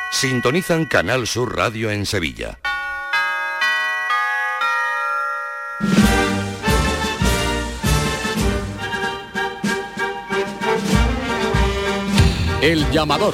Sintonizan Canal Sur Radio en Sevilla. El llamador.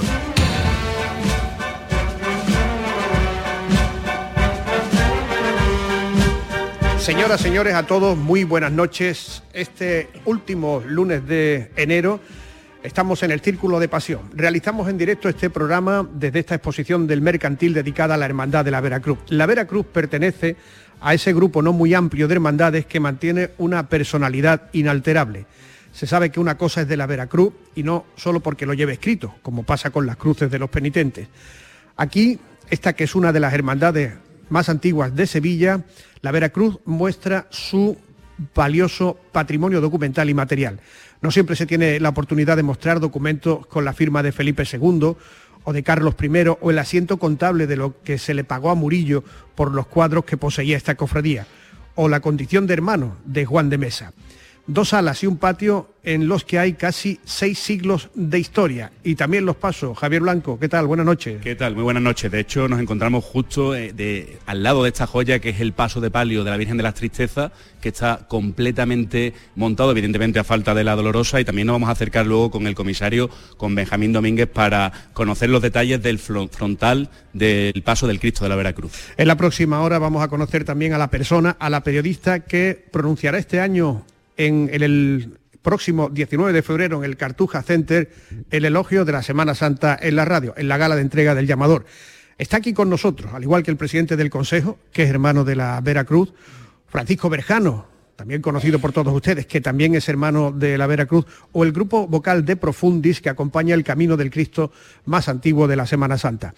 Señoras, señores, a todos, muy buenas noches. Este último lunes de enero estamos en el Círculo de Pasión. Realizamos en directo este programa desde esta exposición del Mercantil dedicada a la Hermandad de la Veracruz. La Veracruz pertenece a ese grupo no muy amplio de hermandades que mantiene una personalidad inalterable. Se sabe que una cosa es de la Veracruz y no solo porque lo lleve escrito, como pasa con las cruces de los penitentes. Aquí, esta que es una de las hermandades más antiguas de Sevilla, la Veracruz muestra su valioso patrimonio documental y material. No siempre se tiene la oportunidad de mostrar documentos con la firma de Felipe II o de Carlos I o el asiento contable de lo que se le pagó a Murillo por los cuadros que poseía esta cofradía, o la condición de hermano de Juan de Mesa. 2 salas y un patio en los que hay casi 6 siglos de historia. Y también los pasos. Javier Blanco, ¿qué tal? Buenas noches. ¿Qué tal? Muy buenas noches. De hecho, nos encontramos justo al lado de esta joya, que es el paso de palio de la Virgen de las Tristezas, que está completamente montado, evidentemente a falta de la Dolorosa, y también nos vamos a acercar luego con el comisario, con Benjamín Domínguez, para conocer los detalles del frontal del paso del Cristo de la Veracruz. En la próxima hora vamos a conocer también a la persona, a la periodista que pronunciará este año en el próximo 19 de febrero en el Cartuja Center el elogio de la Semana Santa en la radio, en la gala de entrega del llamador. Está aquí con nosotros, al igual que el presidente del Consejo, que es hermano de la Veracruz, Francisco Berjano, también conocido por todos ustedes, que también es hermano de la Veracruz, o el grupo vocal de Profundis, que acompaña el Camino del Cristo más antiguo de la Semana Santa.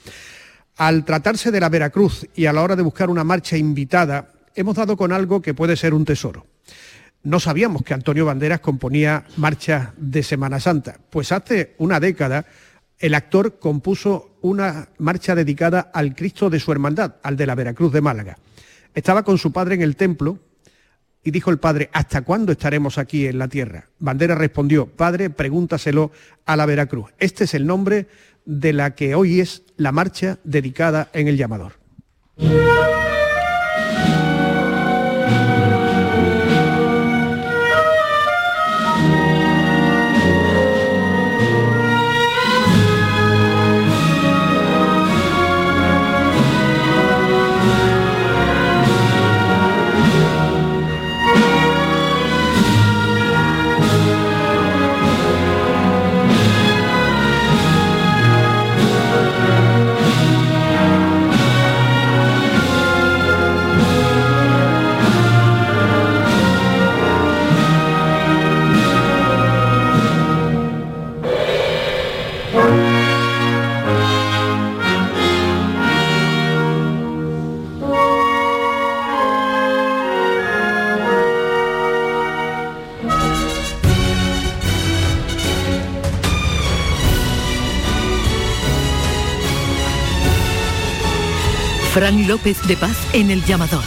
Al tratarse de la Veracruz y a la hora de buscar una marcha invitada, hemos dado con algo que puede ser un tesoro. No sabíamos que Antonio Banderas componía marchas de Semana Santa, pues hace una década el actor compuso una marcha dedicada al Cristo de su hermandad, al de la Veracruz de Málaga. Estaba con su padre en el templo y dijo el padre: ¿hasta cuándo estaremos aquí en la tierra? Banderas respondió: padre, pregúntaselo a la Veracruz. Este es el nombre de la que hoy es la marcha dedicada en el llamador. Fran López de Paz en el llamador.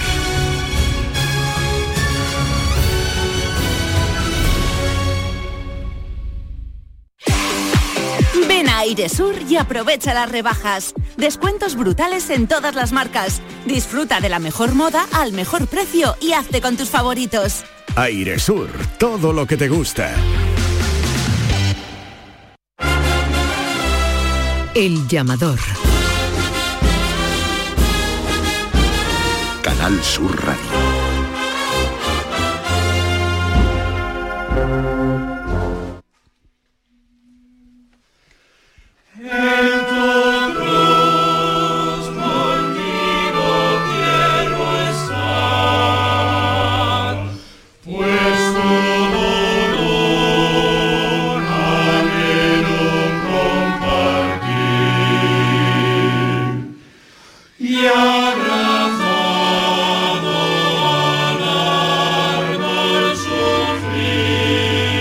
Ven a Airesur y aprovecha las rebajas. Descuentos brutales en todas las marcas. Disfruta de la mejor moda al mejor precio y hazte con tus favoritos. Airesur, todo lo que te gusta. El llamador. Canal Sur Radio. Abrazado al árbol sufrir.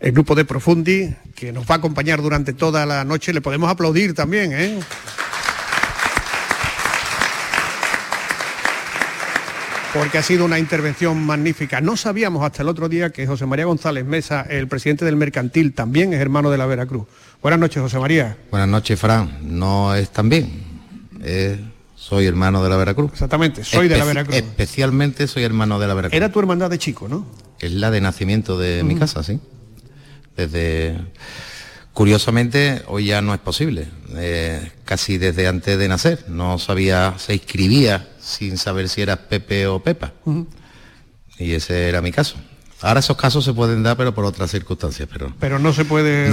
el grupo de Profundi, que nos va a acompañar durante toda la noche. Le podemos aplaudir también, ¿eh? Porque ha sido una intervención magnífica. No sabíamos hasta el otro día que José María González Mesa, el presidente del Mercantil, también es hermano de la Veracruz. Buenas noches, José María. Buenas noches, Fran. No es también. Soy hermano de la Veracruz. Exactamente, soy de la Veracruz. Especialmente soy hermano de la Veracruz. Era tu hermandad de chico, ¿no? Es la de nacimiento de mi casa, sí. Curiosamente, hoy ya no es posible. Casi desde antes de nacer. No sabía, se inscribía sin saber si eras Pepe o Pepa. Y ese era mi caso. Ahora esos casos se pueden dar, pero por otras circunstancias. Pero no se puede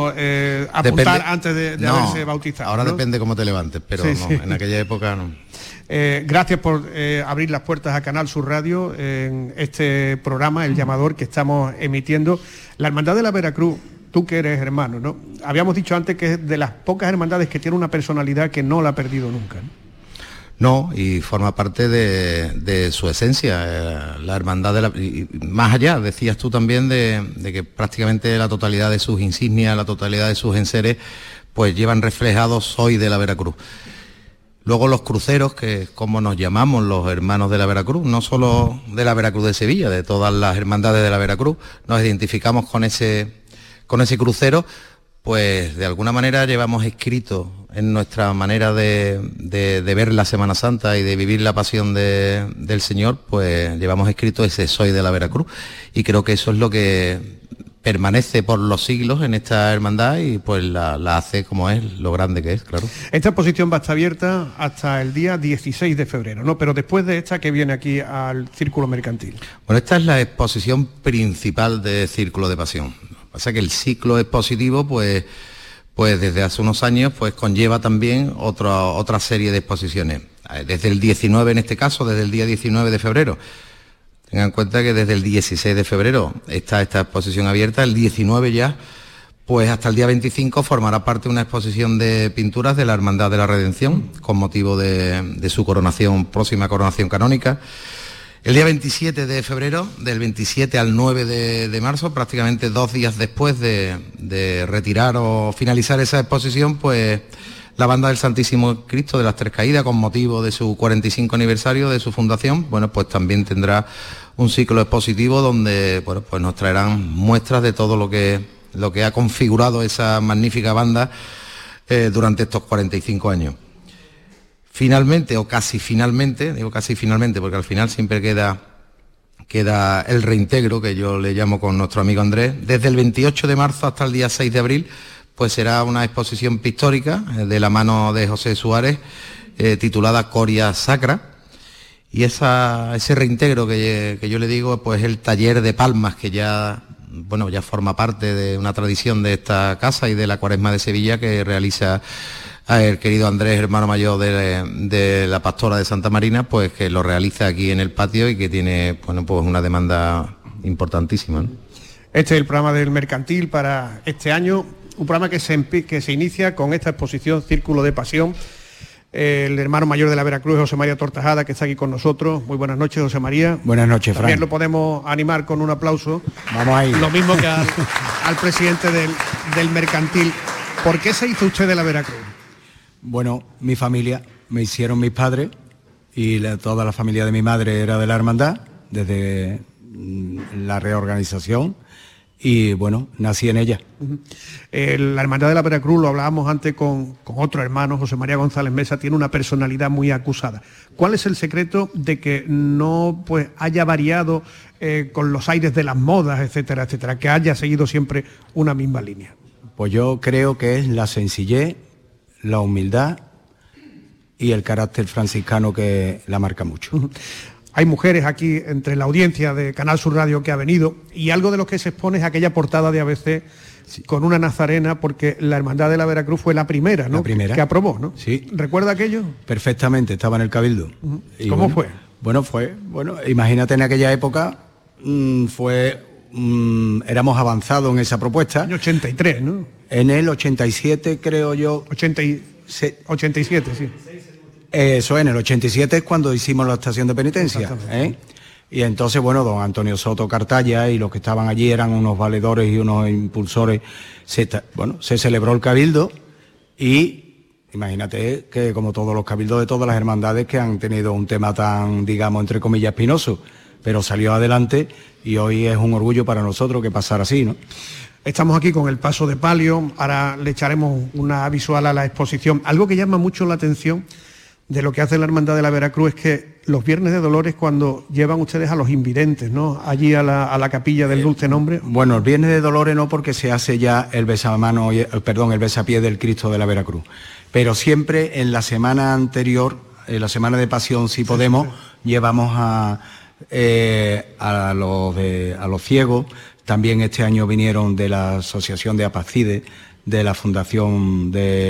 apuntar antes de haberse bautizado. Ahora ¿no? depende cómo te levantes, pero sí, no, sí. En aquella época no. Gracias por abrir las puertas a Canal Sur Radio en este programa, El Llamador, que estamos emitiendo. La Hermandad de la Veracruz, tú que eres hermano, ¿no? Habíamos dicho antes que es de las pocas hermandades que tiene una personalidad que no la ha perdido nunca, ¿no? No, y forma parte de su esencia, la hermandad y más allá, decías tú también de que prácticamente la totalidad de sus insignias, la totalidad de sus enseres, pues llevan reflejados Soy de la Veracruz. Luego los cruceros, que es como nos llamamos los hermanos de la Veracruz, no solo de la Veracruz de Sevilla, de todas las hermandades de la Veracruz, nos identificamos con ese crucero, pues de alguna manera llevamos escrito en nuestra manera de ver la Semana Santa y de vivir la pasión del Señor, pues llevamos escrito ese Soy de la Veracruz, y creo que eso es lo que permanece por los siglos en esta hermandad y pues la hace como es, lo grande que es, claro. Esta exposición va a estar abierta hasta el día 16 de febrero, ¿no? Pero después de esta, que viene aquí al Círculo Mercantil. Bueno, esta es la exposición principal de Círculo de Pasión. Pasa que el ciclo expositivo, pues desde hace unos años, pues conlleva también otra serie de exposiciones. Desde el 19, en este caso, desde el día 19 de febrero. Tengan en cuenta que desde el 16 de febrero está esta exposición abierta, el 19 ya, pues hasta el día 25 formará parte de una exposición de pinturas de la Hermandad de la Redención, con motivo de su próxima coronación canónica. El día 27 de febrero, del 27 al 9 de marzo, prácticamente 2 días después de retirar o finalizar esa exposición, pues la Banda del Santísimo Cristo de las Tres Caídas, con motivo de su 45 aniversario de su fundación, bueno, pues también tendrá un ciclo expositivo donde, bueno, pues nos traerán muestras de todo lo que ha configurado esa magnífica banda durante estos 45 años. Finalmente, o casi finalmente, digo casi finalmente porque al final siempre queda el reintegro, que yo le llamo con nuestro amigo Andrés, desde el 28 de marzo hasta el día 6 de abril, pues será una exposición pictórica de la mano de José Suárez, titulada Coria Sacra, y ese reintegro que yo le digo, pues el taller de palmas, que ya forma parte de una tradición de esta casa y de la Cuaresma de Sevilla, que realiza el querido Andrés, hermano mayor de la Pastora de Santa Marina, pues que lo realiza aquí en el patio y que tiene, bueno, pues una demanda importantísima, ¿no? Este es el programa del Mercantil para este año, un programa que se inicia con esta exposición Círculo de Pasión. El hermano mayor de la Veracruz, José María Tortajada, que está aquí con nosotros. Muy buenas noches, José María. Buenas noches, Fran. También lo podemos animar con un aplauso. Vamos ahí. Lo mismo que al presidente del Mercantil. ¿Por qué se hizo usted de la Veracruz? Bueno, mi familia, me hicieron mis padres y toda la familia de mi madre era de la hermandad, desde la reorganización, y bueno, nací en ella. La Hermandad de la Veracruz, lo hablábamos antes con otro hermano, José María González Mesa, tiene una personalidad muy acusada. ¿Cuál es el secreto de que no haya variado con los aires de las modas, etcétera, etcétera, que haya seguido siempre una misma línea? Pues yo creo que es la sencillez, la humildad y el carácter franciscano que la marca mucho. Hay mujeres aquí entre la audiencia de Canal Sur Radio que ha venido, y algo de lo que se expone es aquella portada de ABC con una nazarena, porque la Hermandad de la Veracruz fue la primera, ¿no? La primera. Que aprobó, ¿no? Sí. ¿Recuerda aquello? Perfectamente, estaba en el Cabildo. Y ¿cómo fue? Bueno, imagínate, en aquella época éramos avanzados en esa propuesta. En 83, ¿no? En el 87, creo yo. 87, sí. Eso, en el 87 es cuando hicimos la estación de penitencia. Y entonces, bueno, don Antonio Soto Cartaya y los que estaban allí eran unos valedores y unos impulsores. Se celebró el cabildo y imagínate que, como todos los cabildos de todas las hermandades, que han tenido un tema tan, digamos, entre comillas, espinoso, pero salió adelante y hoy es un orgullo para nosotros que pasara así, ¿no? Estamos aquí con el paso de palio, ahora le echaremos una visual a la exposición. Algo que llama mucho la atención de lo que hace la Hermandad de la Veracruz es que los Viernes de Dolores, cuando llevan ustedes a los invidentes, ¿no?, allí a la capilla del Dulce Nombre. Bueno, el Viernes de Dolores no, porque se hace ya el besapié del Cristo de la Veracruz. Pero siempre en la semana anterior, en la semana de Pasión, si podemos, llevamos a los ciegos. También este año vinieron de la Asociación de Apacide, de la Fundación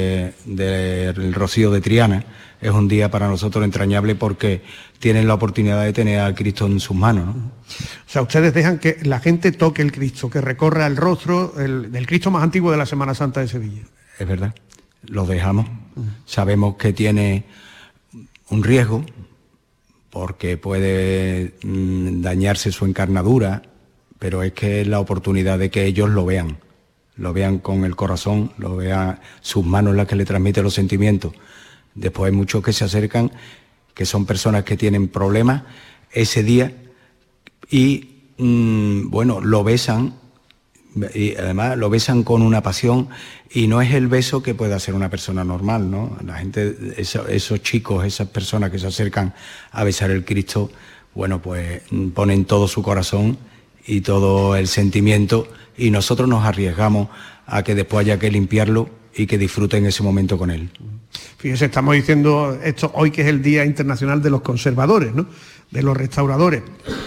del Rocío de Triana. Es un día para nosotros entrañable porque tienen la oportunidad de tener al Cristo en sus manos, ¿no? O sea, ustedes dejan que la gente toque el Cristo, que recorra el rostro del Cristo más antiguo de la Semana Santa de Sevilla. Es verdad, lo dejamos. Sabemos que tiene un riesgo porque puede dañarse su encarnadura, pero es que es la oportunidad de que ellos lo vean con el corazón, lo vean sus manos las que le transmiten los sentimientos. Después hay muchos que se acercan, que son personas que tienen problemas ese día y, lo besan, y además lo besan con una pasión, y no es el beso que puede hacer una persona normal, ¿no? La gente, esos chicos, esas personas que se acercan a besar el Cristo, pues ponen todo su corazón y todo el sentimiento, y nosotros nos arriesgamos a que después haya que limpiarlo y que disfruten ese momento con él. Fíjese, estamos diciendo esto hoy, que es el Día Internacional de los Conservadores, ¿no?, de los restauradores,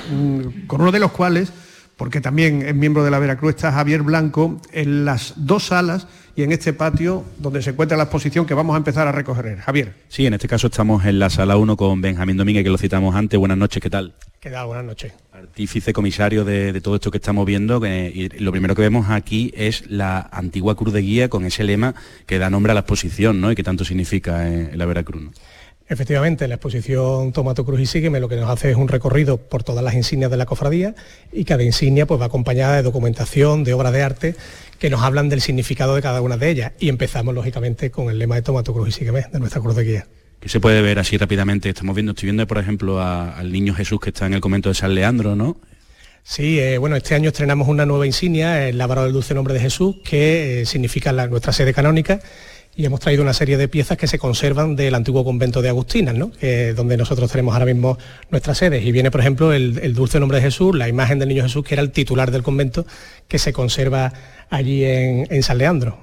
con uno de los cuales, porque también es miembro de la Veracruz, está Javier Blanco, en las dos salas y en este patio donde se encuentra la exposición que vamos a empezar a recorrer. Javier. Sí, en este caso estamos en la sala 1 con Benjamín Domínguez, que lo citamos antes. Buenas noches, ¿qué tal? ¿Qué tal? Buenas noches. Artífice, comisario de todo esto que estamos viendo, y lo primero que vemos aquí es la antigua cruz de guía con ese lema que da nombre a la exposición, ¿no?, y que tanto significa en la Veracruz, ¿no? Efectivamente, la exposición Toma tu cruz y sígueme lo que nos hace es un recorrido por todas las insignias de la cofradía, y cada insignia pues va acompañada de documentación, de obras de arte que nos hablan del significado de cada una de ellas, y empezamos lógicamente con el lema de Toma tu cruz y sígueme, de nuestra cruz de guía. ¿Qué se puede ver así rápidamente? Estoy viendo por ejemplo al Niño Jesús que está en el convento de San Leandro, ¿no? Sí, este año estrenamos una nueva insignia, el Lábaro del Dulce Nombre de Jesús, que significa nuestra sede canónica, y hemos traído una serie de piezas que se conservan del antiguo convento de Agustinas, ¿no?, donde nosotros tenemos ahora mismo nuestras sedes. Y viene, por ejemplo, el Dulce Nombre de Jesús, la imagen del Niño Jesús, que era el titular del convento, que se conserva allí en San Leandro.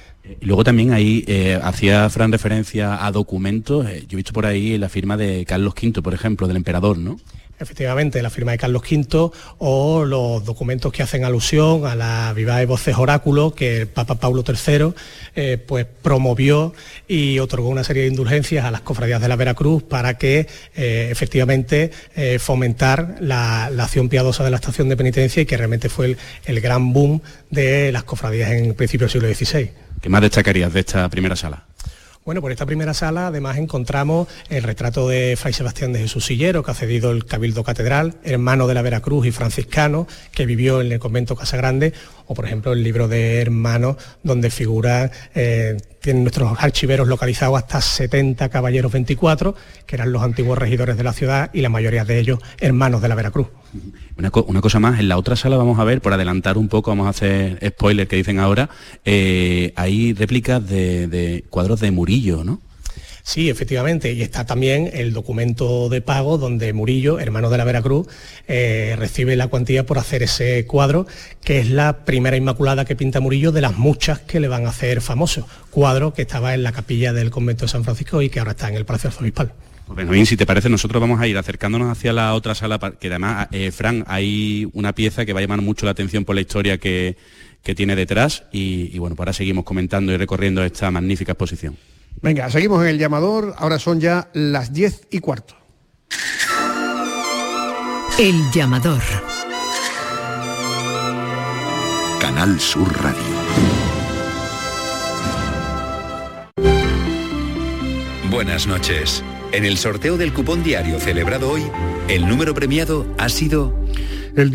Y luego también ahí hacía Fran referencia a documentos. Yo he visto por ahí la firma de Carlos V, por ejemplo, del emperador, ¿no? Efectivamente, la firma de Carlos V, o los documentos que hacen alusión a la Vivae Voces Oráculo, que el Papa Paulo III pues promovió y otorgó una serie de indulgencias a las cofradías de la Veracruz para que efectivamente fomentar la acción piadosa de la estación de penitencia, y que realmente fue el gran boom de las cofradías en el principio del siglo XVI. ¿Qué más destacarías de esta primera sala? Bueno, por esta primera sala además encontramos el retrato de Fray Sebastián de Jesús Sillero, que ha cedido el Cabildo Catedral, hermano de la Veracruz y franciscano, que vivió en el convento Casagrande, o por ejemplo el libro de hermanos, donde figuran, tienen nuestros archiveros localizados hasta 70 caballeros 24, que eran los antiguos regidores de la ciudad, y la mayoría de ellos hermanos de la Veracruz. Una cosa más, en la otra sala vamos a ver, por adelantar un poco, vamos a hacer spoiler que dicen ahora, hay réplicas de cuadros de Murillo, ¿no? Sí, efectivamente, y está también el documento de pago donde Murillo, hermano de la Veracruz, recibe la cuantía por hacer ese cuadro, que es la primera Inmaculada que pinta Murillo de las muchas que le van a hacer famoso. Cuadro que estaba en la capilla del convento de San Francisco y que ahora está en el Palacio Arzobispal. Pues Benjamín, si te parece, nosotros vamos a ir acercándonos hacia la otra sala, que además, Fran, hay una pieza que va a llamar mucho la atención por la historia que tiene detrás, y bueno, pues ahora seguimos comentando y recorriendo esta magnífica exposición. Venga, seguimos en el llamador, ahora son ya las 10:15. El llamador. Canal Sur Radio. Buenas noches. En el sorteo del cupón diario celebrado hoy, el número premiado ha sido... el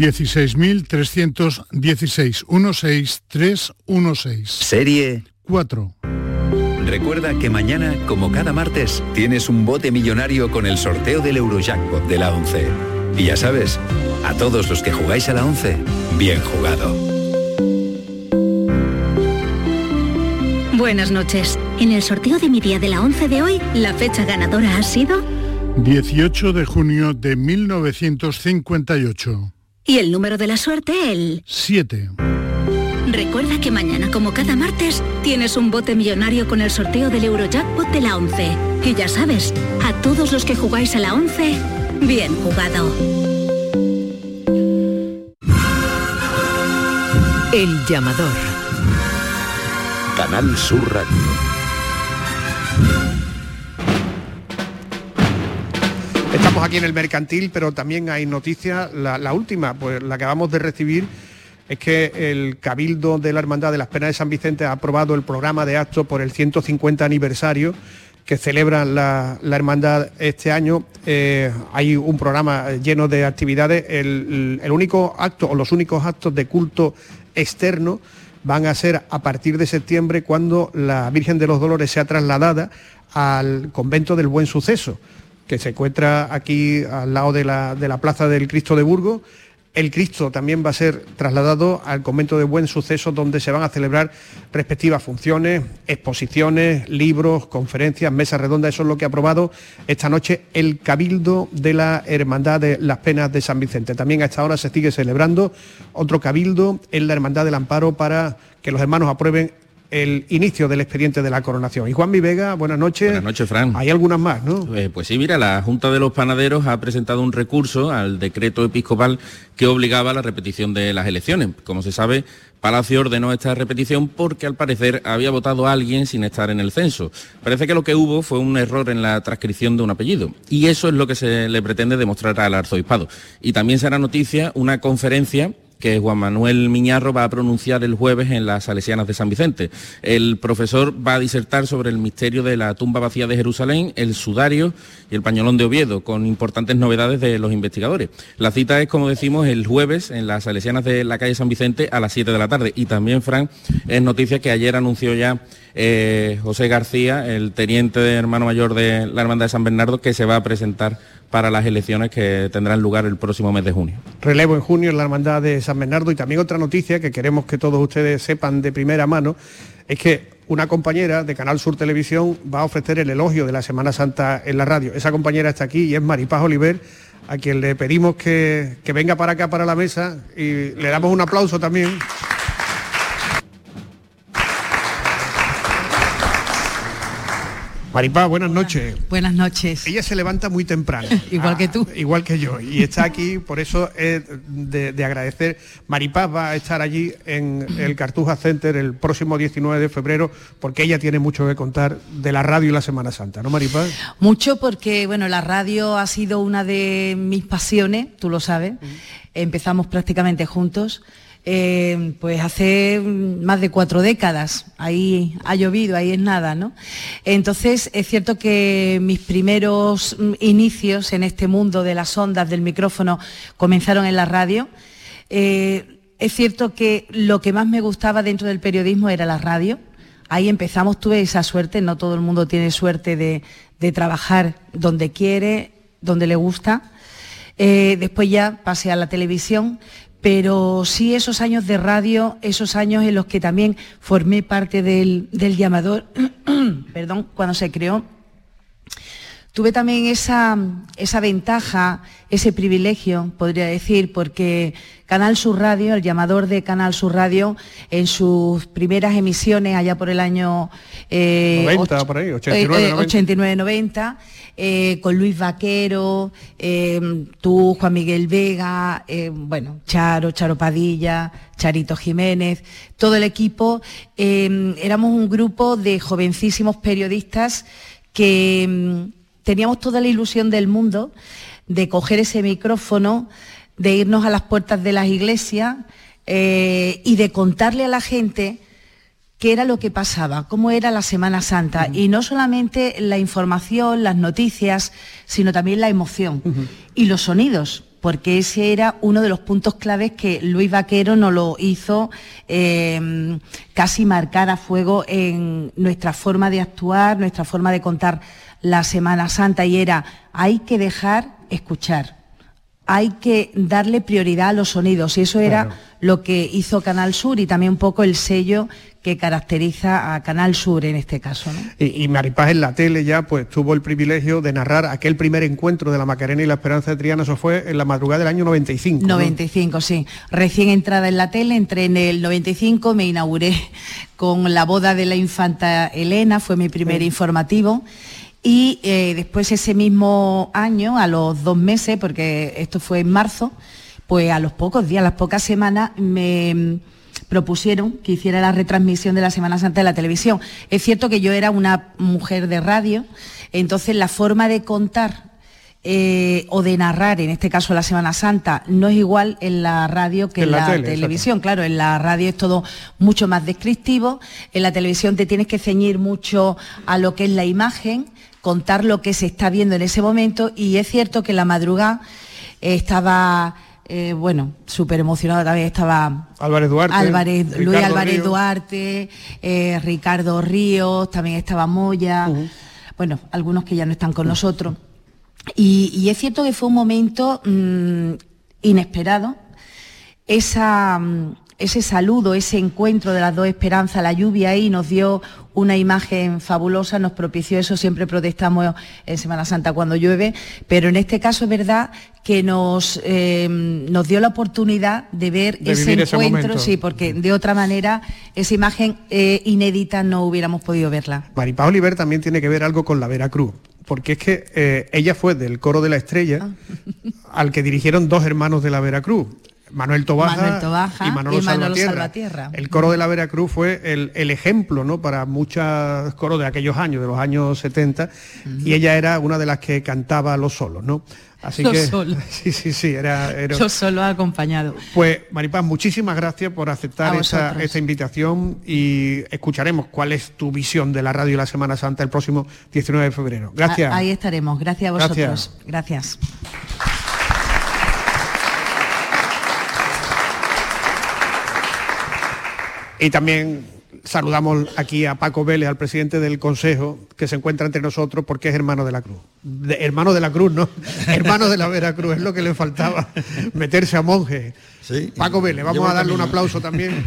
16.316, 16316. Serie 4. Recuerda que mañana, como cada martes, tienes un bote millonario con el sorteo del Eurojackpot de la 11. Y ya sabes, a todos los que jugáis a la 11, bien jugado. Buenas noches. En el sorteo de mi día de la 11 de hoy, la fecha ganadora ha sido... 18 de junio de 1958. Y el número de la suerte, el... 7. Recuerda que mañana, como cada martes, tienes un bote millonario con el sorteo del Eurojackpot de la 11. Y ya sabes, a todos los que jugáis a la 11, bien jugado. El llamador. Canal Sur Radio. Estamos aquí en el Mercantil, pero también hay noticias. La última, pues la que acabamos de recibir, es que el Cabildo de la Hermandad de las Penas de San Vicente ha aprobado el programa de actos por el 150 aniversario que celebra la hermandad este año. Hay un programa lleno de actividades. El único acto, o los únicos actos de culto externo, van a ser a partir de septiembre, cuando la Virgen de los Dolores sea trasladada al convento del Buen Suceso, que se encuentra aquí al lado de la Plaza del Cristo de Burgos. El Cristo también va a ser trasladado al convento de Buen Suceso, donde se van a celebrar respectivas funciones, exposiciones, libros, conferencias, mesas redondas. Eso es lo que ha aprobado esta noche el Cabildo de la Hermandad de las Penas de San Vicente. También a esta hora se sigue celebrando otro cabildo en la Hermandad del Amparo para que los hermanos aprueben el inicio del expediente de la coronación. Y Juan Vega, buenas noches. Buenas noches, Fran. Hay algunas más, ¿no? Pues sí, mira, la Junta de los Panaderos ha presentado un recurso al decreto episcopal que obligaba a la repetición de las elecciones. Como se sabe, Palacio ordenó esta repetición porque al parecer había votado a alguien sin estar en el censo. Parece que lo que hubo fue un error en la transcripción de un apellido. Y eso es lo que se le pretende demostrar al arzobispado. Y también será noticia una conferencia que Juan Manuel Miñarro va a pronunciar el jueves en las Salesianas de San Vicente. El profesor va a disertar sobre el misterio de la tumba vacía de Jerusalén, el sudario y el pañolón de Oviedo, con importantes novedades de los investigadores. La cita es, como decimos, el jueves en las Salesianas de la calle San Vicente a las 7 de la tarde. Y también, Fran, es noticia que ayer anunció ya José García, el teniente de hermano mayor de la Hermandad de San Bernardo, que se va a presentar para las elecciones que tendrán lugar el próximo mes de junio. Relevo en junio en la Hermandad de San Bernardo. Y también otra noticia que queremos que todos ustedes sepan de primera mano es que una compañera de Canal Sur Televisión va a ofrecer el elogio de la Semana Santa en la radio. Esa compañera está aquí y es Maripaz Oliver, a quien le pedimos que venga para acá, para la mesa, y le damos un aplauso también. Maripaz, buenas noches. Buenas noches. Ella se levanta muy temprano. Igual que tú. Igual que yo. Y está aquí, por eso es de agradecer. Maripaz va a estar allí en el Cartuja Center el próximo 19 de febrero, porque ella tiene mucho que contar de la radio y la Semana Santa, ¿no, Maripaz? Mucho, porque bueno, la radio ha sido una de mis pasiones, tú lo sabes. Empezamos prácticamente juntos. Pues hace más de 4 décadas, ahí ha llovido, ahí es nada, ¿no? Entonces es cierto que mis primeros inicios en este mundo de las ondas, del micrófono, comenzaron en la radio. Es cierto que lo que más me gustaba dentro del periodismo era la radio. Ahí empezamos, tuve esa suerte, no todo el mundo tiene suerte de trabajar donde quiere, donde le gusta. Después ya pasé a la televisión. Pero sí, esos años de radio, esos años en los que también formé parte del llamador, perdón, cuando se creó, tuve también esa ventaja, ese privilegio, podría decir, porque Canal Sur Radio, el llamador de Canal Sur Radio, en sus primeras emisiones, allá por el año 90, por ahí, 89-90, con Luis Vaquero, tú, Juan Miguel Vega, bueno, Charo Padilla, Charito Jiménez, todo el equipo, éramos un grupo de jovencísimos periodistas que teníamos toda la ilusión del mundo de coger ese micrófono, de irnos a las puertas de las iglesias y de contarle a la gente qué era lo que pasaba, cómo era la Semana Santa, y no solamente la información, las noticias, sino también la emoción y los sonidos, porque ese era uno de los puntos claves que Luis Vaquero nos lo hizo casi marcar a fuego en nuestra forma de actuar, nuestra forma de contar la Semana Santa, y era: hay que dejar escuchar, hay que darle prioridad a los sonidos, y eso era lo que hizo Canal Sur, y también un poco el sello que caracteriza a Canal Sur en este caso, ¿no? Y Maripaz en la tele ya pues tuvo el privilegio de narrar aquel primer encuentro de la Macarena y la Esperanza de Triana. Eso fue en la madrugada del año 95. 95, ¿no? Sí. Recién entrada en la tele, entré en el 95, me inauguré con la boda de la infanta Elena, fue mi primer informativo. Y después ese mismo año, a los 2 meses, porque esto fue en marzo, pues a los pocos días, a las pocas semanas, me propusieron que hiciera la retransmisión de la Semana Santa de la televisión. Es cierto que yo era una mujer de radio, entonces la forma de contar o de narrar, en este caso la Semana Santa, no es igual en la radio que en la televisión. Exacto. Claro, en la radio es todo mucho más descriptivo, en la televisión te tienes que ceñir mucho a lo que es la imagen, contar lo que se está viendo en ese momento, y es cierto que en la madrugada estaba... súper emocionado también, estaba Álvarez Duarte, Luis Álvarez Duarte, Ricardo Ríos, también estaba Moya, bueno, algunos que ya no están con nosotros. Y es cierto que fue un momento inesperado, ese saludo, ese encuentro de las dos esperanzas, la lluvia ahí nos dio una imagen fabulosa, nos propició eso. Siempre protestamos en Semana Santa cuando llueve, pero en este caso es verdad que nos dio la oportunidad de ver ese encuentro, sí, porque de otra manera esa imagen inédita no hubiéramos podido verla. Maripaz Oliver también tiene que ver algo con la Veracruz, porque es que ella fue del coro de la Estrella, al que dirigieron 2 hermanos de la Veracruz, Manuel Tobaja y Manolo Salvatierra. El coro de la Veracruz fue el ejemplo, ¿no?, para muchos coros de aquellos años, de los años 70, y ella era una de las que cantaba los solos, ¿no? Así los que solos. Sí, era yo solo acompañado. Pues Maripaz, muchísimas gracias por aceptar esta invitación, y escucharemos cuál es tu visión de la radio y la Semana Santa el próximo 19 de febrero. Gracias. Ahí estaremos. Gracias a vosotros. Gracias. Y también saludamos aquí a Paco Vélez, al presidente del Consejo, que se encuentra entre nosotros porque es hermano de la Cruz. Hermano de la Cruz, ¿no? Hermano de la Veracruz, es lo que le faltaba, meterse a monje. Sí, Paco Vélez, vamos a darle un aplauso también.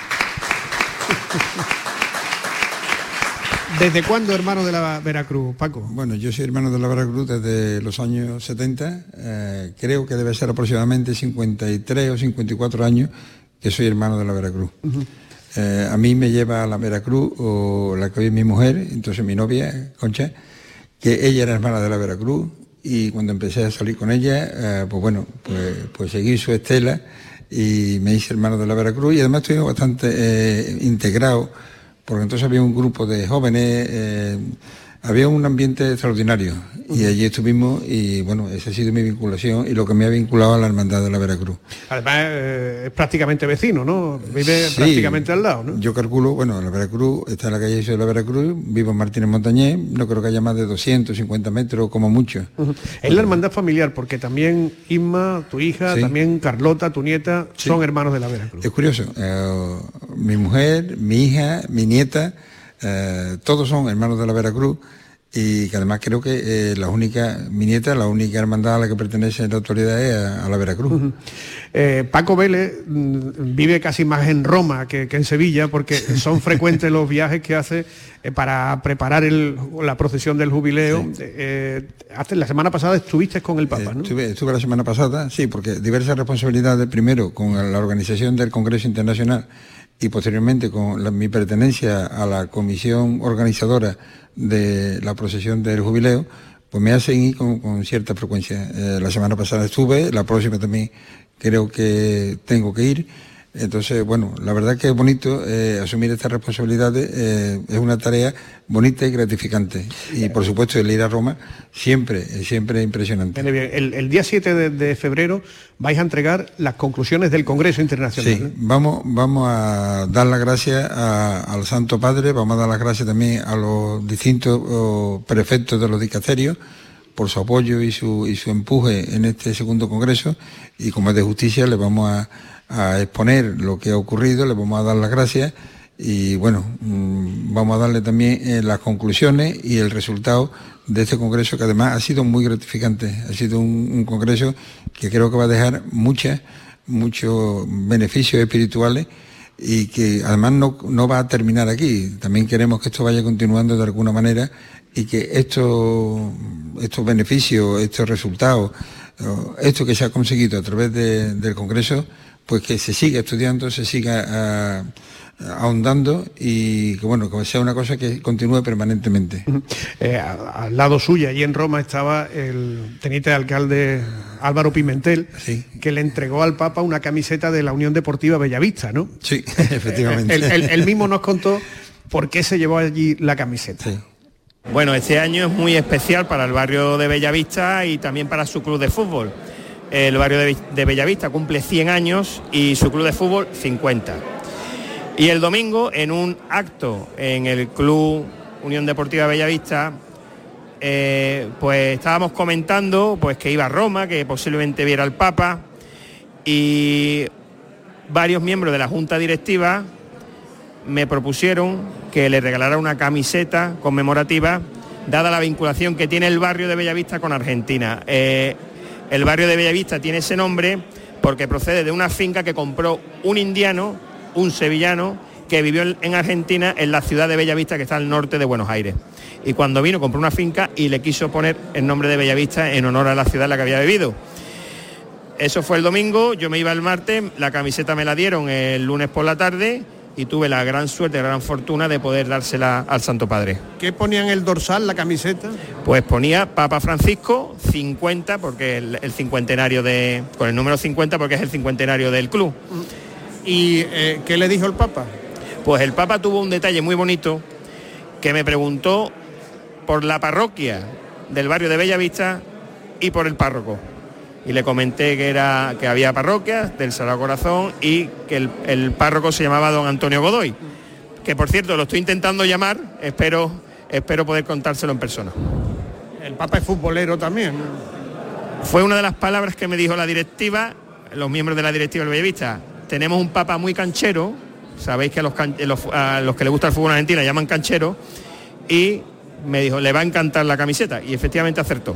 ¿Desde cuándo hermano de la Veracruz, Paco? Bueno, yo soy hermano de la Veracruz desde los años 70, creo que debe ser aproximadamente 53 o 54 años que soy hermano de la Veracruz. A mí me lleva a la Veracruz, o la que hoy es mi mujer, entonces mi novia, Concha, que ella era hermana de la Veracruz, y cuando empecé a salir con ella, pues seguí su estela y me hice hermano de la Veracruz, y además estoy bastante integrado, porque entonces había un grupo de jóvenes, había un ambiente extraordinario, y allí estuvimos, y bueno, esa ha sido mi vinculación y lo que me ha vinculado a la Hermandad de la Veracruz. Además es prácticamente vecino, ¿no? Vive prácticamente al lado, ¿no? Yo calculo, bueno, la Veracruz está en la calle de la Veracruz, vivo en Martínez Montañés, no creo que haya más de 250 metros como mucho. Es la hermandad familiar, porque también Isma, tu hija, también Carlota, tu nieta, son hermanos de la Veracruz. Es curioso, mi mujer, mi hija, mi nieta, todos son hermanos de la Veracruz, y que además creo que mi nieta, la única hermandad a la que pertenece en la actualidad es a la Veracruz. Paco Vélez vive casi más en Roma que en Sevilla, porque son frecuentes los viajes que hace para preparar la procesión del jubileo. La semana pasada estuviste con el Papa, ¿no? Estuve la semana pasada, sí, porque diversas responsabilidades, primero con la organización del Congreso Internacional y posteriormente con mi pertenencia a la comisión organizadora de la procesión del jubileo, pues me hacen ir con cierta frecuencia. La semana pasada estuve, la próxima también creo que tengo que ir. Entonces, bueno, la verdad que es bonito asumir estas responsabilidades, es una tarea bonita y gratificante. Y por supuesto el ir a Roma siempre es impresionante. El día 7 de febrero vais a entregar las conclusiones del Congreso Internacional. Sí, vamos a dar las gracias al Santo Padre, vamos a dar las gracias también a los distintos prefectos de los dicasterios por su apoyo y su empuje en este segundo congreso, y como es de justicia le vamos a exponer lo que ha ocurrido, le vamos a dar las gracias y bueno, vamos a darle también las conclusiones y el resultado de este congreso, que además ha sido muy gratificante, ha sido un congreso que creo que va a dejar muchos beneficios espirituales y que además no va a terminar aquí. También queremos que esto vaya continuando de alguna manera y que estos beneficios, estos resultados, esto que se ha conseguido a través del congreso, pues que se siga estudiando, se siga ahondando y que bueno, que sea una cosa que continúe permanentemente. Al lado suya, allí en Roma, estaba el teniente de alcalde Álvaro Pimentel, sí, que le entregó al Papa una camiseta de la Unión Deportiva Bellavista, ¿no? Sí, efectivamente. Él mismo nos contó por qué se llevó allí la camiseta. Sí. Bueno, este año es muy especial para el barrio de Bellavista y también para su club de fútbol. El barrio de Bellavista cumple 100 años y su club de fútbol 50. Y el domingo, en un acto en el Club Unión Deportiva Bellavista, pues estábamos comentando pues que iba a Roma, que posiblemente viera al Papa, y varios miembros de la Junta Directiva me propusieron que le regalara una camiseta conmemorativa, dada la vinculación que tiene el barrio de Bellavista con Argentina. El barrio de Bellavista tiene ese nombre porque procede de una finca que compró un indiano, un sevillano, que vivió en Argentina, en la ciudad de Bellavista, que está al norte de Buenos Aires. Y cuando vino, compró una finca y le quiso poner el nombre de Bellavista en honor a la ciudad en la que había vivido. Eso fue el domingo, yo me iba el martes, la camiseta me la dieron el lunes por la tarde y tuve la gran suerte, la gran fortuna de poder dársela al Santo Padre. ¿Qué ponía en el dorsal la camiseta? Pues ponía Papa Francisco 50, porque el cincuentenario con el número 50, porque es el cincuentenario del club. ¿Y qué le dijo el Papa? Pues el Papa tuvo un detalle muy bonito, que me preguntó por la parroquia del barrio de Bellavista y por el párroco. Y le comenté que había parroquias del Sagrado Corazón y que el párroco se llamaba don Antonio Godoy, que por cierto lo estoy intentando llamar, espero poder contárselo en persona. El Papa es futbolero también. Fue una de las palabras que me dijo la directiva, los miembros de la directiva del Bellavista. Tenemos un Papa muy canchero, sabéis que a los que les gusta el fútbol argentino llaman canchero, y me dijo, le va a encantar la camiseta, y efectivamente acertó.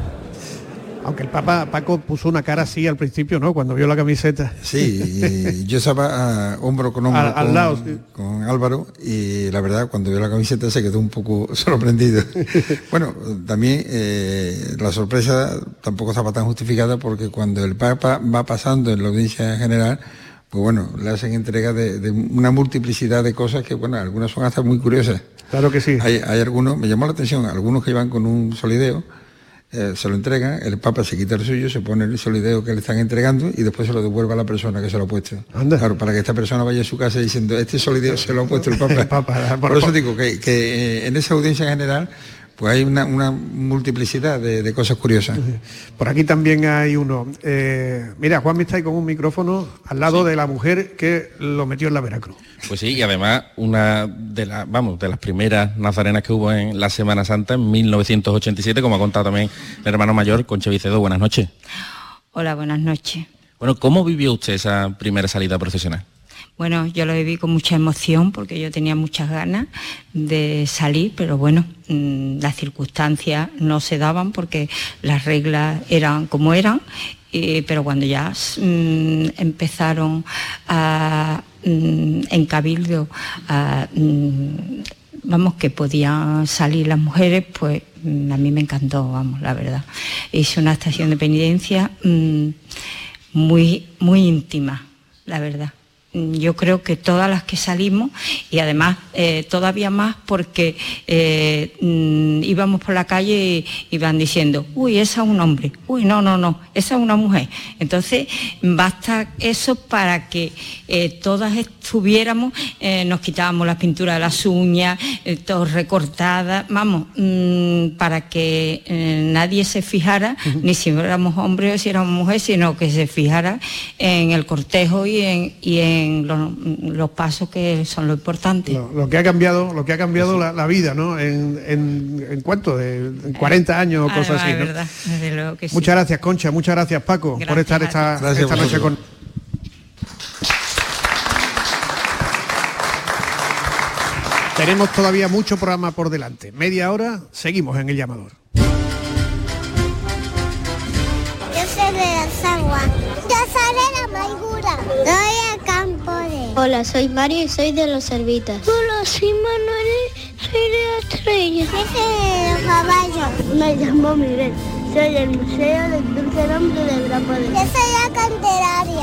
Aunque el Papa, Paco, puso una cara así al principio, ¿no?, cuando vio la camiseta. Sí, yo estaba hombro con hombro al lado, sí, con Álvaro, y la verdad cuando vio la camiseta se quedó un poco sorprendido. Bueno, también la sorpresa tampoco estaba tan justificada, porque cuando el Papa va pasando en la audiencia general, pues bueno, le hacen entrega de una multiplicidad de cosas que, bueno, algunas son hasta muy curiosas. Claro que sí. Hay algunos, me llamó la atención, algunos que iban con un solideo, se lo entregan, el Papa se quita el suyo, se pone el solideo que le están entregando y después se lo devuelve a la persona que se lo ha puesto. Anda. Claro, para que esta persona vaya a su casa diciendo, este solideo se lo ha puesto el Papa. Por eso digo que en esa audiencia general pues hay una multiplicidad de cosas curiosas. Por aquí también hay uno. Mira, Juan me está ahí con un micrófono al lado de la mujer que lo metió en la Veracruz. Pues sí, y además una de las primeras nazarenas que hubo en la Semana Santa en 1987, como ha contado también el hermano mayor, Concha Vicedo. Buenas noches. Hola, buenas noches. Bueno, ¿cómo vivió usted esa primera salida profesional? Bueno, yo lo viví con mucha emoción porque yo tenía muchas ganas de salir, pero bueno, las circunstancias no se daban porque las reglas eran como eran, pero cuando ya empezaron en Cabildo que podían salir las mujeres, pues a mí me encantó, la verdad. Hice una estación de penitencia muy, muy íntima, la verdad. yo creo que todas las que salimos, y además todavía más porque íbamos por la calle y iban diciendo, uy, esa es un hombre, uy, no, esa es una mujer. Entonces basta eso para que todas estuviéramos, nos quitábamos las pinturas de las uñas, todas recortadas, vamos, para que nadie se fijara, ni si éramos hombres o si éramos mujeres, sino que se fijara en el cortejo y en los pasos que son lo importante. Lo que ha cambiado la vida, ¿no? En cuánto, en 40 años o cosas así, ¿no? Verdad, desde luego que sí. Muchas gracias, Concha, muchas gracias, Paco, por estar esta noche con... Tenemos todavía mucho programa por delante. Media hora, seguimos en El Llamador. Yo soy de las aguas. Yo soy de la amargura. Soy el campo de... Hola, soy Mario y soy de los Cervitas. Hola, soy Manuel, soy de la Estrella. Yo soy de los caballos. Me llamo Miguel. Soy del Museo del Dulce Nombre de Gran Poder. Yo soy la Candelaria.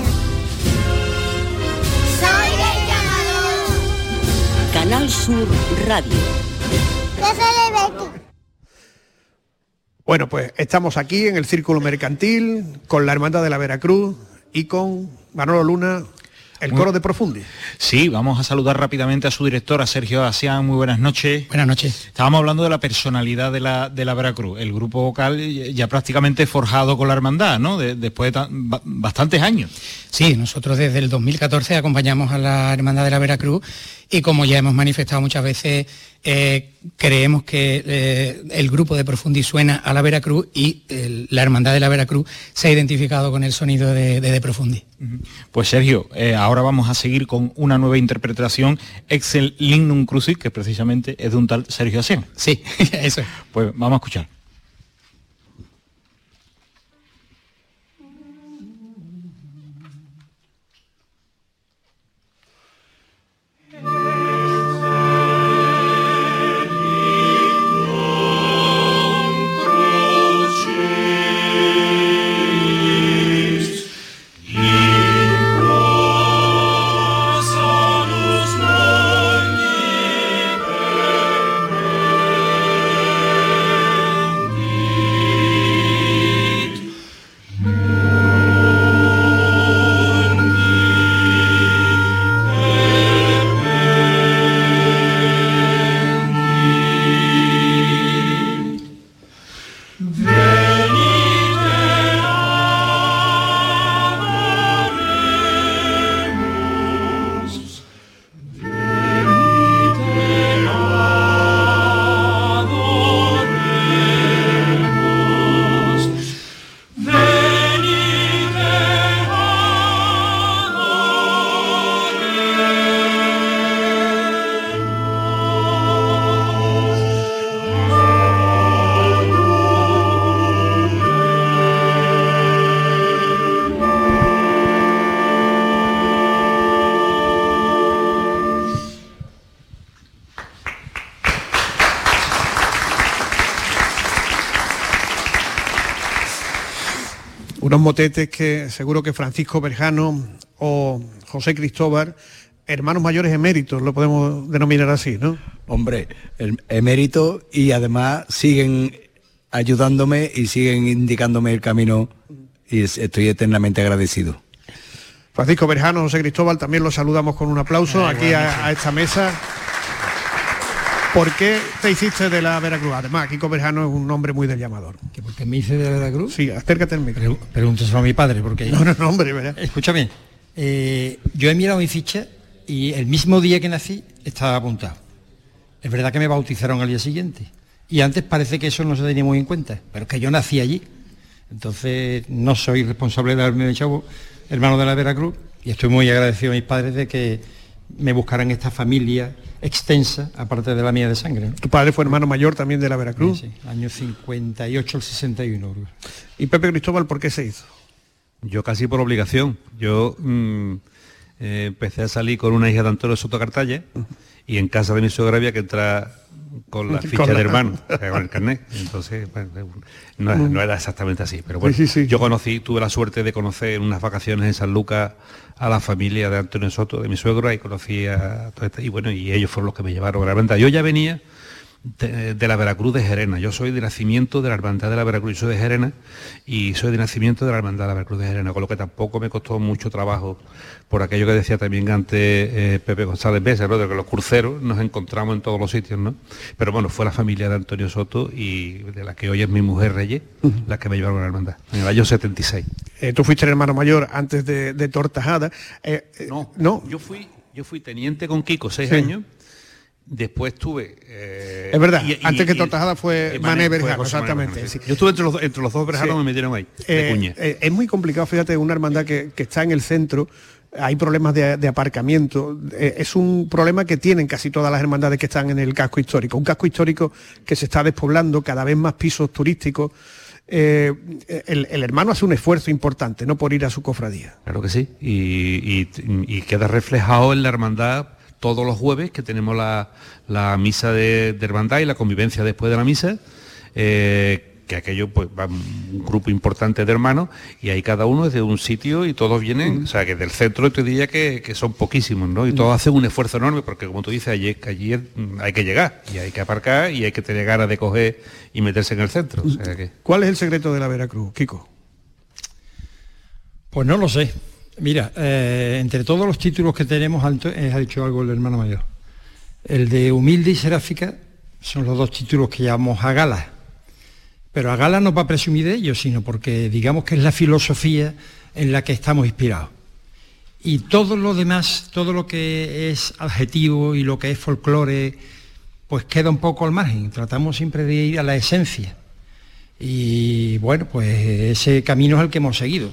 Soy del Llamador. Canal Sur Radio. Yo soy de Betty. Bueno, pues estamos aquí en el Círculo Mercantil con la Hermandad de la Veracruz y con Manolo Luna, el coro de Profundi. Sí, vamos a saludar rápidamente a su director, a Sergio Asián. Muy buenas noches. Buenas noches. Estábamos hablando de la personalidad de la Veracruz, el grupo vocal ya prácticamente forjado con la hermandad, ¿no? Después de bastantes años. Sí, nosotros desde el 2014 acompañamos a la Hermandad de la Veracruz y como ya hemos manifestado muchas veces, creemos que el grupo de Profundi suena a la Veracruz y la Hermandad de la Veracruz se ha identificado con el sonido de Profundi. Pues Sergio, ahora vamos a seguir con una nueva interpretación, Excel Lignum Crucis, que precisamente es de un tal Sergio Asián. Sí, eso es. Pues vamos a escuchar. Unos motetes que seguro que Francisco Berjano o José Cristóbal, hermanos mayores eméritos, lo podemos denominar así, ¿no? Hombre, emérito, y además siguen ayudándome y siguen indicándome el camino y estoy eternamente agradecido. Francisco Berjano, José Cristóbal, también los saludamos con un aplauso aquí a esta mesa. ¿Por qué te hiciste de la Veracruz? Además, Kiko Berjano es un nombre muy del Llamador. ¿Que por qué me hice de la Veracruz? Sí, acércate al micro. Pregúntaselo a mi padre, porque... No, hombre, ¿verdad? Escúchame, yo he mirado mi ficha y el mismo día que nací estaba apuntado. Es verdad que me bautizaron al día siguiente. Y antes parece que eso no se tenía muy en cuenta, pero que yo nací allí. Entonces no soy responsable de haberme echado hermano de la Veracruz y estoy muy agradecido a mis padres de que me buscaran esta familia extensa, aparte de la mía de sangre, ¿no? Tu padre fue hermano mayor también de la Veracruz. Sí, año 58 al 61. ¿Y Pepe Cristóbal por qué se hizo? Yo casi por obligación. Yo empecé a salir con una hija de Antonio Soto Cartalla y en casa de mi suegra había que entrar con la ficha de hermano, con el carnet. Entonces, bueno, no era exactamente así. Pero bueno, sí. yo tuve la suerte de conocer en unas vacaciones en San Lucas a la familia de Antonio Soto, de mi suegro, y conocí a toda esta, y bueno, y ellos fueron los que me llevaron a la hermandad. Yo ya venía de la Veracruz de Gerena. Yo soy de nacimiento de la Hermandad de la Veracruz, yo soy de Gerena y soy de nacimiento de la Hermandad de la Veracruz de Gerena, con lo que tampoco me costó mucho trabajo por aquello que decía también antes Pepe González Besa, ¿no? De que los cruceros nos encontramos en todos los sitios, ¿no? Pero bueno, fue la familia de Antonio Soto y de la que hoy es mi mujer Reyes, la que me llevaron a la hermandad, en el año 76. Tú fuiste el hermano mayor antes de Tortajada. No, yo fui teniente con Kiko 6 años. Después tuve... es verdad, antes que Tortajada fue Mané Berjano, exactamente. Sí. Yo estuve entre los dos Berjanos, me metieron ahí, de cuña. Es muy complicado, fíjate, una hermandad que está en el centro, hay problemas de aparcamiento, es un problema que tienen casi todas las hermandades que están en el casco histórico, un casco histórico que se está despoblando, cada vez más pisos turísticos. El hermano hace un esfuerzo importante, ¿no?, por ir a su cofradía. Claro que sí, y queda reflejado en la hermandad todos los jueves, que tenemos la misa de hermandad y la convivencia después de la misa, que aquello pues va un grupo importante de hermanos y ahí cada uno es de un sitio y todos vienen, o sea que del centro te diría que son poquísimos, ¿no? Y todos hacen un esfuerzo enorme porque como tú dices, allí hay que llegar y hay que aparcar y hay que tener ganas de coger y meterse en el centro. O sea que... ¿Cuál es el secreto de la Veracruz, Kiko? Pues no lo sé. Mira, entre todos los títulos que tenemos, ha dicho algo el hermano mayor. El de humilde y seráfica son los dos títulos que llamamos a gala. Pero a gala no para presumir de ellos, sino porque digamos que es la filosofía en la que estamos inspirados. Y todo lo demás, todo lo que es adjetivo y lo que es folclore, pues queda un poco al margen. Tratamos siempre de ir a la esencia. Y bueno, pues ese camino es el que hemos seguido.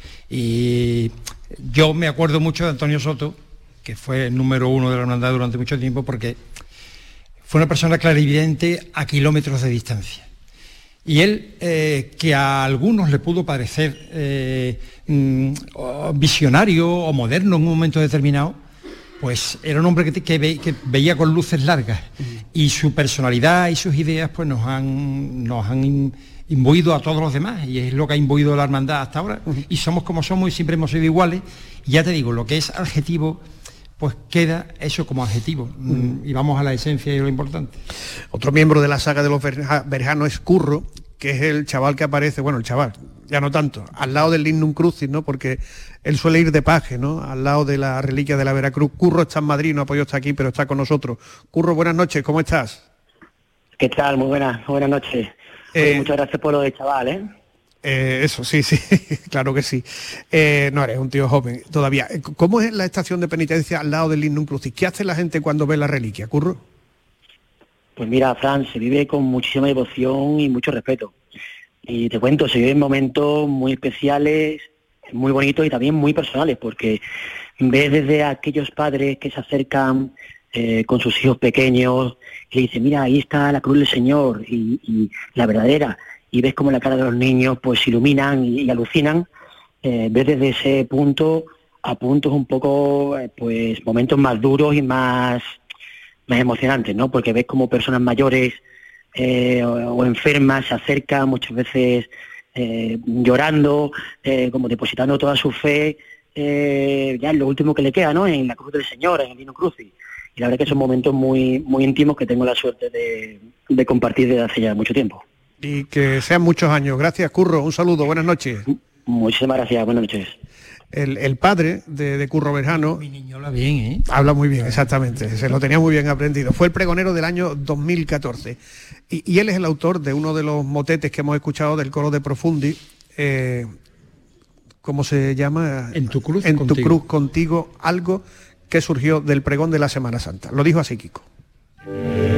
Y yo me acuerdo mucho de Antonio Soto, que fue el número 1 de la hermandad durante mucho tiempo, porque fue una persona clarividente a kilómetros de distancia. Y él, que a algunos le pudo parecer visionario o moderno en un momento determinado, pues era un hombre que veía con luces largas. Y su personalidad y sus ideas pues nos han imbuido a todos los demás, y es lo que ha imbuido la hermandad hasta ahora, y somos como somos y siempre hemos sido iguales. Y ya te digo, lo que es adjetivo, pues queda eso como adjetivo, y vamos a la esencia y lo importante. Otro miembro de la saga de los Berjanos es Curro, que es el chaval que aparece, bueno, el chaval, ya no tanto, al lado del Lignum Crucis, ¿no?, porque él suele ir de paje, ¿no?, al lado de la reliquia de la Veracruz. Curro está en Madrid, no ha podido estar aquí, pero está con nosotros. Curro, buenas noches, ¿cómo estás? ¿Qué tal? Muy buenas noches. Muchas gracias por lo de chaval, Eso, sí, claro que sí. No, eres un tío joven todavía. ¿Cómo es la estación de penitencia al lado del Lignum Crucis? ¿Qué hace la gente cuando ve la reliquia, Curro? Pues mira, Fran, se vive con muchísima devoción y mucho respeto. Y te cuento, se viven momentos muy especiales, muy bonitos y también muy personales, porque ves desde aquellos padres que se acercan con sus hijos pequeños, que dicen, mira, ahí está la cruz del Señor y la verdadera, y ves como la cara de los niños pues se iluminan y alucinan, ves desde ese punto a puntos un poco, pues momentos más duros y más emocionantes, ¿no? Porque ves como personas mayores o enfermas se acercan muchas veces llorando, como depositando toda su fe, ya en lo último que le queda, ¿no?, en la cruz del Señor, en el Lignum Crucis. Y la verdad que son momentos muy íntimos que tengo la suerte de compartir desde hace ya mucho tiempo. Y que sean muchos años. Gracias, Curro. Un saludo. Buenas noches. Muchísimas gracias. Buenas noches. El padre de Curro Berjano... Mi niño habla bien, ¿eh? Habla muy bien, exactamente. Se lo tenía muy bien aprendido. Fue el pregonero del año 2014. Y él es el autor de uno de los motetes que hemos escuchado del coro de Profundi. ¿Cómo se llama? En tu cruz En contigo. tu cruz contigo, algo que surgió del pregón de la Semana Santa. Lo dijo así Kiko. A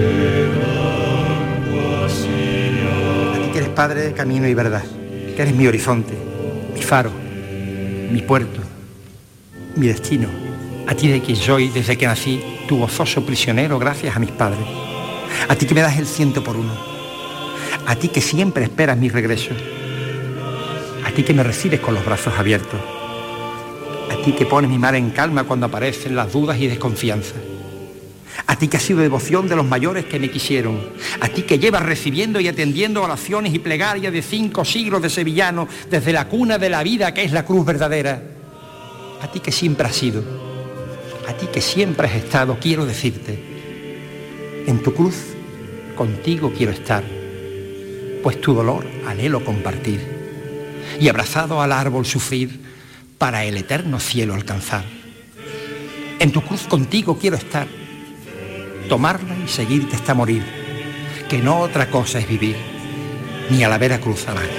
ti que eres padre, camino y verdad, que eres mi horizonte, mi faro, mi puerto, mi destino. A ti de quien soy desde que nací, tu gozoso prisionero gracias a mis padres. A ti que me das el 100 por 1. A ti que siempre esperas mi regreso. A ti que me recibes con los brazos abiertos. A ti que pones mi mar en calma cuando aparecen las dudas y desconfianza. a ti que has sido devoción de los mayores que me quisieron, a ti que llevas recibiendo y atendiendo oraciones y plegarias de 5 siglos de sevillanos desde la cuna de la vida que es la cruz verdadera, a ti que siempre has sido, a ti que siempre has estado, quiero decirte, en tu cruz contigo quiero estar, pues tu dolor anhelo compartir y abrazado al árbol sufrir para el eterno cielo alcanzar. En tu cruz contigo quiero estar, tomarla y seguirte hasta morir, que no otra cosa es vivir, ni a la vera cruz amar.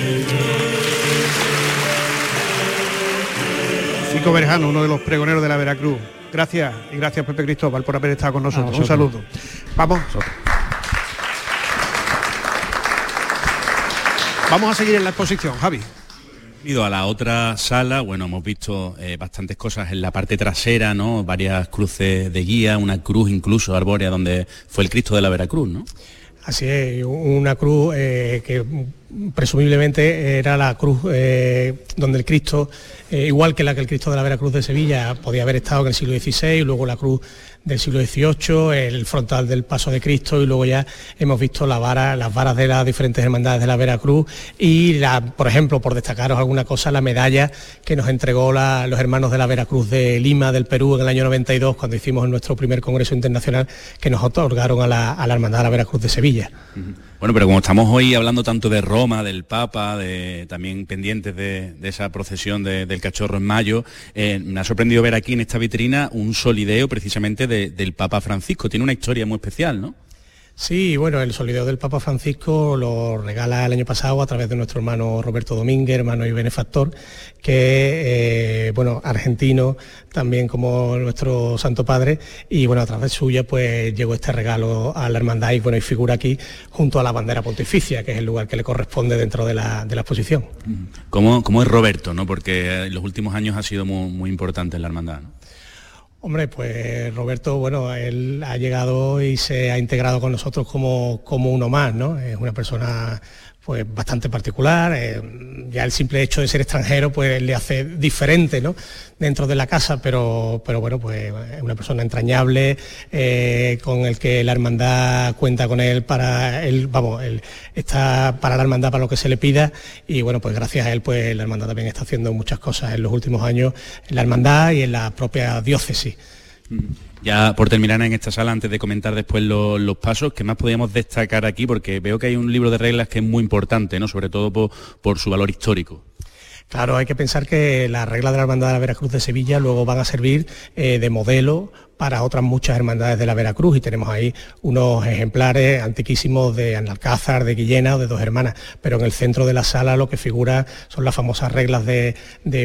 Fico Berjano, uno de los pregoneros de la Veracruz. Gracias, y gracias Pepe Cristóbal por haber estado con nosotros. Un saludo. Vamos a seguir en la exposición, Javi. Ido a la otra sala, bueno, hemos visto bastantes cosas en la parte trasera, ¿no? Varias cruces de guía, una cruz incluso arbórea donde fue el Cristo de la Veracruz, ¿no? Así es, una cruz que presumiblemente era la cruz donde el Cristo, igual que el Cristo de la Veracruz de Sevilla, podía haber estado en el siglo XVI, y luego la cruz del siglo XVIII, el frontal del Paso de Cristo, y luego ya hemos visto las varas de las diferentes hermandades de la Veracruz y, por ejemplo, por destacaros alguna cosa, la medalla que nos entregó los hermanos de la Veracruz de Lima, del Perú, en el año 92, cuando hicimos nuestro primer congreso internacional, que nos otorgaron a la Hermandad de la Veracruz de Sevilla. Bueno, pero como estamos hoy hablando tanto de Roma, del Papa, también pendientes de esa procesión del Cachorro en mayo, me ha sorprendido ver aquí en esta vitrina un solideo precisamente del Papa Francisco. Tiene una historia muy especial, ¿no? Sí, bueno, el solideo del Papa Francisco lo regala el año pasado a través de nuestro hermano Roberto Domínguez, hermano y benefactor, que, argentino también como nuestro Santo Padre, y bueno, a través suya pues llegó este regalo a la hermandad y figura aquí junto a la bandera pontificia, que es el lugar que le corresponde dentro de la exposición. ¿Cómo es Roberto, no? Porque en los últimos años ha sido muy, muy importante en la hermandad, ¿no? Hombre, pues Roberto, él ha llegado y se ha integrado con nosotros como uno más, ¿no? Es una persona pues bastante particular, ya el simple hecho de ser extranjero pues le hace diferente, ¿no?, dentro de la casa, pero bueno, pues es una persona entrañable, con el que la hermandad cuenta con él él está para la hermandad para lo que se le pida, y bueno, pues gracias a él pues la hermandad también está haciendo muchas cosas en los últimos años en la hermandad y en la propia diócesis. Ya por terminar en esta sala, antes de comentar después los pasos, ¿qué más podríamos destacar aquí? Porque veo que hay un libro de reglas que es muy importante, ¿no? Sobre todo por su valor histórico. Claro, hay que pensar que las reglas de la Hermandad de la Veracruz de Sevilla luego van a servir de modelo para otras muchas hermandades de la Veracruz, y tenemos ahí unos ejemplares antiquísimos de Analcázar, de Guillena o de Dos Hermanas, pero en el centro de la sala lo que figura son las famosas reglas de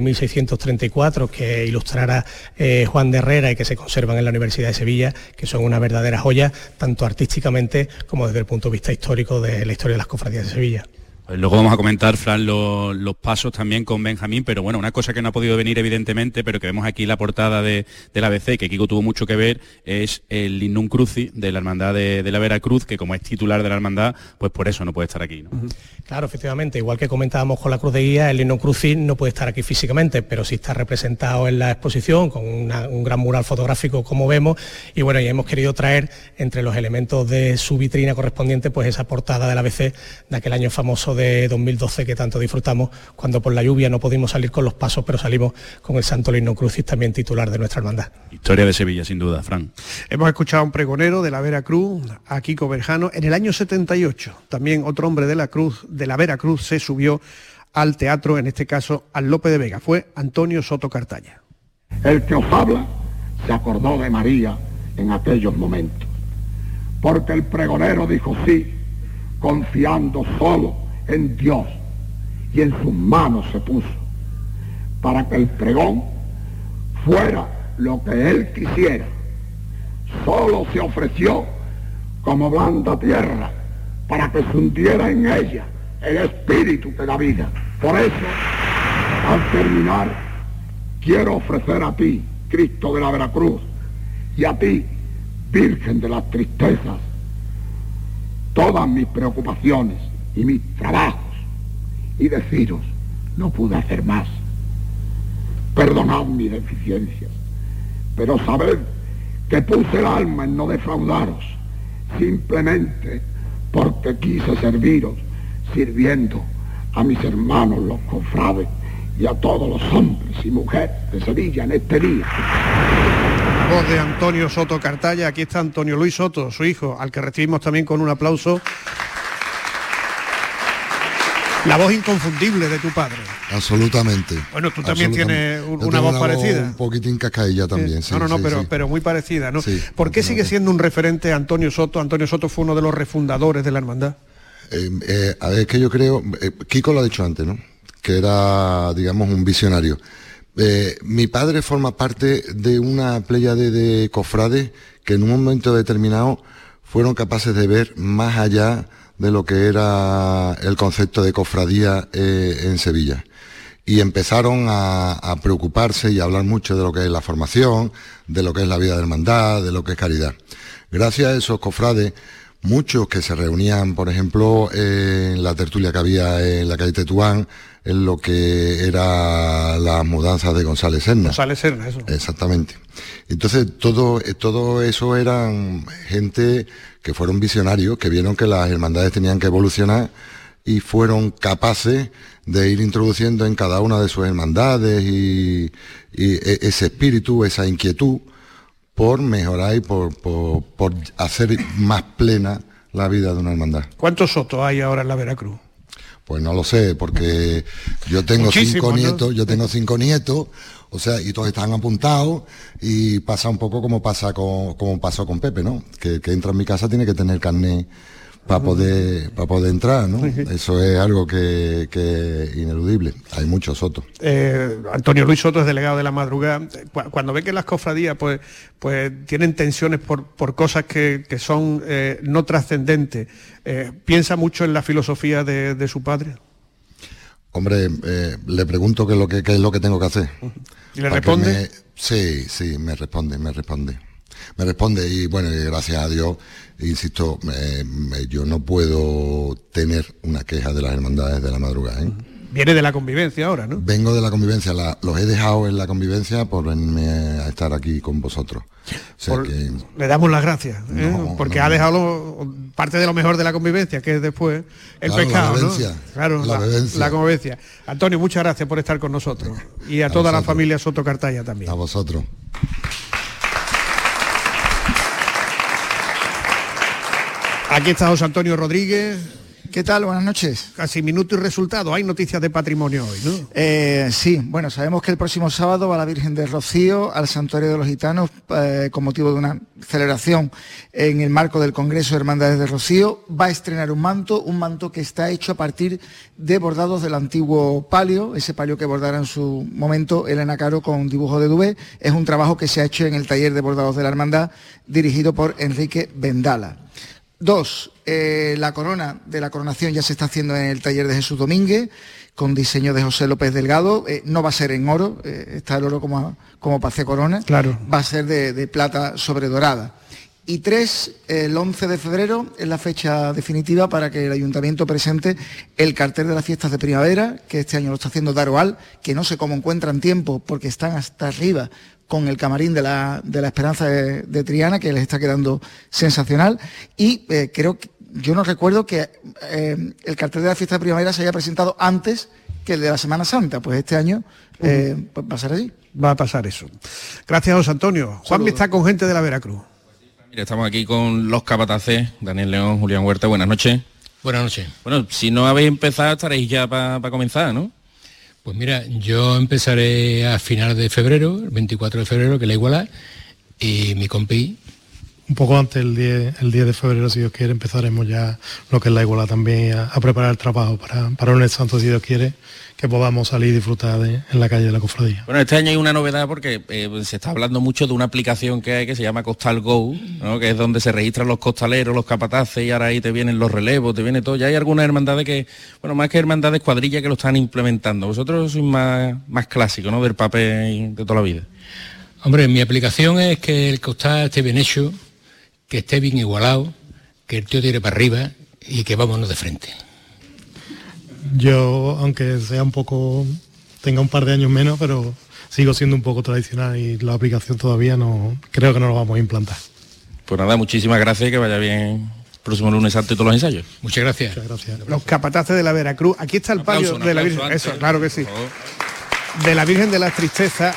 1634 que ilustrara Juan de Herrera y que se conservan en la Universidad de Sevilla, que son una verdadera joya, tanto artísticamente como desde el punto de vista histórico de la historia de las cofradías de Sevilla. Pues luego vamos a comentar, Fran, los pasos también con Benjamín, pero bueno, una cosa que no ha podido venir evidentemente, pero que vemos aquí la portada del ABC, que Kiko tuvo mucho que ver, es el Lignum Crucis de la Hermandad de la Veracruz, que como es titular de la Hermandad, pues por eso no puede estar aquí, ¿no? Claro, efectivamente, igual que comentábamos con la Cruz de Guía, el Lignum Crucis no puede estar aquí físicamente, pero sí está representado en la exposición con un gran mural fotográfico, como vemos, y bueno, ya hemos querido traer entre los elementos de su vitrina correspondiente pues esa portada del ABC de aquel año famoso de 2012 que tanto disfrutamos, cuando por la lluvia no pudimos salir con los pasos, pero salimos con el Santo Lignum Crucis, también titular de nuestra hermandad. Historia de Sevilla, sin duda, Fran. Hemos escuchado a un pregonero de la Veracruz, a Kiko Berjano. En el año 78, también otro hombre de la Veracruz se subió al teatro, en este caso al Lope de Vega, fue Antonio Soto Cartaya. El que os habla se acordó de María en aquellos momentos, porque el pregonero dijo sí, confiando solo en Dios, y en sus manos se puso, para que el pregón fuera lo que él quisiera. Solo se ofreció como blanda tierra, para que se hundiera en ella el espíritu de la vida. Por eso, al terminar, quiero ofrecer a ti, Cristo de la Veracruz, y a ti, Virgen de las Tristezas, todas mis preocupaciones y mis trabajos, y deciros, no pude hacer más. Perdonad mis deficiencias, pero sabed que puse el alma en no defraudaros, simplemente porque quise serviros, sirviendo a mis hermanos los cofrades y a todos los hombres y mujeres de Sevilla en este día. La voz de Antonio Soto Cartaya. Aquí está Antonio Luis Soto, su hijo, al que recibimos también con un aplauso. La voz inconfundible de tu padre. Absolutamente. Bueno, tú también tienes una voz parecida. Un poquitín cascailla también, sí. Pero muy parecida, ¿no? Sí, ¿Por qué sigue siendo un referente Antonio Soto? Antonio Soto fue uno de los refundadores de la hermandad. A ver, es que yo creo, Kiko lo ha dicho antes, ¿no? Que era, digamos, un visionario. Mi padre forma parte de una pléyade de cofrades que en un momento determinado fueron capaces de ver más allá de lo que era el concepto de cofradía en Sevilla. Y empezaron a preocuparse y a hablar mucho de lo que es la formación, de lo que es la vida de hermandad, de lo que es caridad. Gracias a esos cofrades, muchos que se reunían, por ejemplo, en la tertulia que había en la calle Tetuán, en lo que era las mudanzas de González Serna. González Serna, eso. Exactamente. Entonces, todo eso eran gente que fueron visionarios, que vieron que las hermandades tenían que evolucionar y fueron capaces de ir introduciendo en cada una de sus hermandades y ese espíritu, esa inquietud por mejorar y por hacer más plena la vida de una hermandad. ¿Cuántos Sotos hay ahora en la Veracruz? Pues no lo sé, porque yo tengo 5 nietos, o sea, y todos están apuntados, y pasa un poco como pasó con Pepe, ¿no? Que entra en mi casa tiene que tener carnet para poder entrar, ¿no? Eso es algo que es ineludible. Hay muchos Sotos. Antonio Luis Soto es delegado de la Madrugada. Cuando ve que las cofradías pues tienen tensiones por cosas que son no trascendentes, ¿piensa mucho en la filosofía de su padre? Hombre, le pregunto qué es lo que tengo que hacer. ¿Y le responde? Sí, me responde. Y bueno, gracias a Dios, insisto, yo no puedo tener una queja de las hermandades de la Madrugada, ¿eh? Viene de la convivencia ahora, ¿no? Vengo de la convivencia, los he dejado en la convivencia por venirme a estar aquí con vosotros. O sea le damos las gracias, porque ha dejado parte de lo mejor de la convivencia, que es después el pescado, la bebencia, ¿no? Claro, la convivencia. Antonio, muchas gracias por estar con nosotros. Y a toda la familia Soto Cartaya también. A vosotros. Aquí está José Antonio Rodríguez. ¿Qué tal? Buenas noches. Casi minuto y resultado. Hay noticias de patrimonio hoy, ¿no? Sí, bueno, sabemos que el próximo sábado va la Virgen del Rocío al Santuario de los Gitanos con motivo de una celebración en el marco del Congreso de Hermandades del Rocío. Va a estrenar un manto que está hecho a partir de bordados del antiguo palio, ese palio que bordara en su momento Elena Caro con dibujo de Dubé. Es un trabajo que se ha hecho en el taller de bordados de la Hermandad, dirigido por Enrique Vendala. 2. La corona de la coronación ya se está haciendo en el taller de Jesús Domínguez, con diseño de José López Delgado. No va a ser en oro, está el oro como para hacer corona. Claro. Va a ser de plata sobre dorada. Y 3, el 11 de febrero es la fecha definitiva para que el Ayuntamiento presente el cartel de las fiestas de primavera, que este año lo está haciendo Daroal, que no sé cómo encuentran tiempo porque están hasta arriba con el camarín de la Esperanza de Triana, que les está quedando sensacional. Y creo que, yo no recuerdo que el cartel de la fiesta de primavera se haya presentado antes que el de la Semana Santa. Pues este año pues va a ser así. Va a pasar eso. Gracias, José Antonio. Juanmi está con gente de la Veracruz. Mira, estamos aquí con los capataces, Daniel León, Julián Huerta. Buenas noches. Buenas noches. Bueno, si no habéis empezado, estaréis ya para comenzar, ¿no? Pues mira, yo empezaré a finales de febrero, el 24 de febrero, que es la igualdad, y mi compi... Un poco antes, el 10 de febrero, si Dios quiere, empezaremos ya lo que es la igualdad también, a preparar el trabajo para un santo, si Dios quiere, que podamos salir y disfrutar en la calle de la cofradía. Bueno, este año hay una novedad porque se está hablando mucho de una aplicación que hay que se llama Costal Go, ¿no? Que es donde se registran los costaleros, los capataces, y ahora ahí te vienen los relevos, te viene todo. Ya hay algunas hermandades que, bueno, más que hermandades, cuadrillas que lo están implementando. Vosotros sois más clásicos, ¿no? Del papel de toda la vida. Hombre, mi aplicación es que el costal esté bien hecho, que esté bien igualado, que el tío tire para arriba y que vámonos de frente. Yo, aunque sea tenga un par de años menos, pero sigo siendo un poco tradicional y la aplicación todavía no, creo que no lo vamos a implantar. Pues nada, muchísimas gracias y que vaya bien próximo lunes santo y todos los ensayos. Muchas gracias. Muchas gracias. Los capataces de la Veracruz. Aquí está el palio de la Virgen. Antes, Eso, claro que sí. De la Virgen de las Tristezas.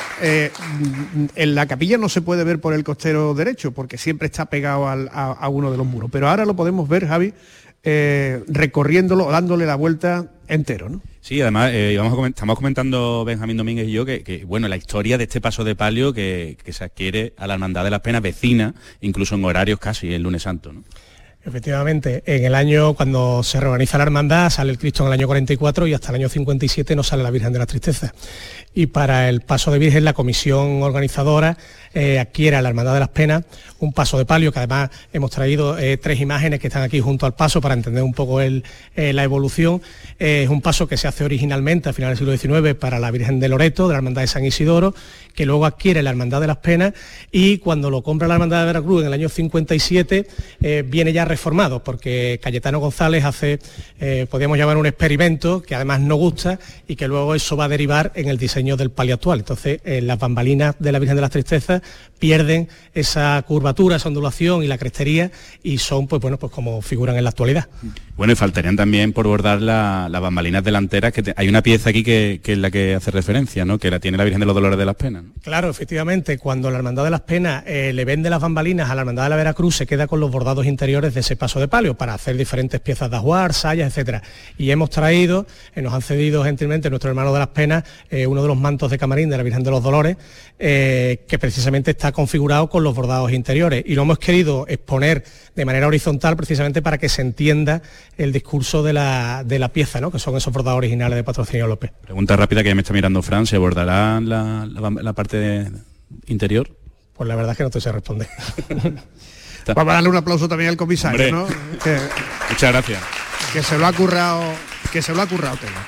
En la capilla no se puede ver por el costero derecho, porque siempre está pegado a uno de los muros. Pero ahora lo podemos ver, Javi, recorriéndolo, dándole la vuelta entero, ¿no? Sí, además estamos comentando Benjamín Domínguez y yo que bueno, la historia de este paso de palio que se adquiere a la Hermandad de las Penas vecina, incluso en horarios casi el lunes santo, ¿no? Efectivamente, en el año cuando se reorganiza la hermandad sale el Cristo en el año 44 y hasta el año 57 no sale la Virgen de las Tristezas. Y para el paso de Virgen la comisión organizadora adquiere a la Hermandad de las Penas un paso de palio, que además hemos traído 3 imágenes que están aquí junto al paso para entender un poco la evolución. Es un paso que se hace originalmente a finales del siglo XIX para la Virgen de Loreto, de la Hermandad de San Isidoro, que luego adquiere la Hermandad de las Penas y cuando lo compra la Hermandad de Veracruz en el año 57 viene ya reformado, porque Cayetano González hace, podríamos llamar un experimento que además no gusta y que luego eso va a derivar en el diseño del palio actual. Entonces las bambalinas de la Virgen de las Tristezas pierden esa curvatura, esa ondulación y la crestería y son pues como figuran en la actualidad. Bueno, y faltarían también por bordar las bambalinas delanteras, que hay una pieza aquí que es la que hace referencia, ¿no? Que la tiene la Virgen de los Dolores de las Penas, ¿no? Claro, efectivamente, cuando la Hermandad de las Penas le vende las bambalinas a la Hermandad de la Veracruz, se queda con los bordados interiores de ese paso de palio para hacer diferentes piezas de ajuar, sayas, etcétera. Y hemos traído, nos han cedido gentilmente nuestro hermano de las Penas, uno de los mantos de camarín de la Virgen de los Dolores, que precisamente está configurado con los bordados interiores. Y lo hemos querido exponer de manera horizontal precisamente para que se entienda el discurso de la pieza, ¿no? Que son esos bordados originales de Patrocinio López. Pregunta rápida que ya me está mirando Fran, ¿se bordará la parte interior? Pues la verdad es que no te sé responder. Vamos a darle un aplauso también al comisario, ¿no? Muchas gracias. Que se lo ha currado Tela.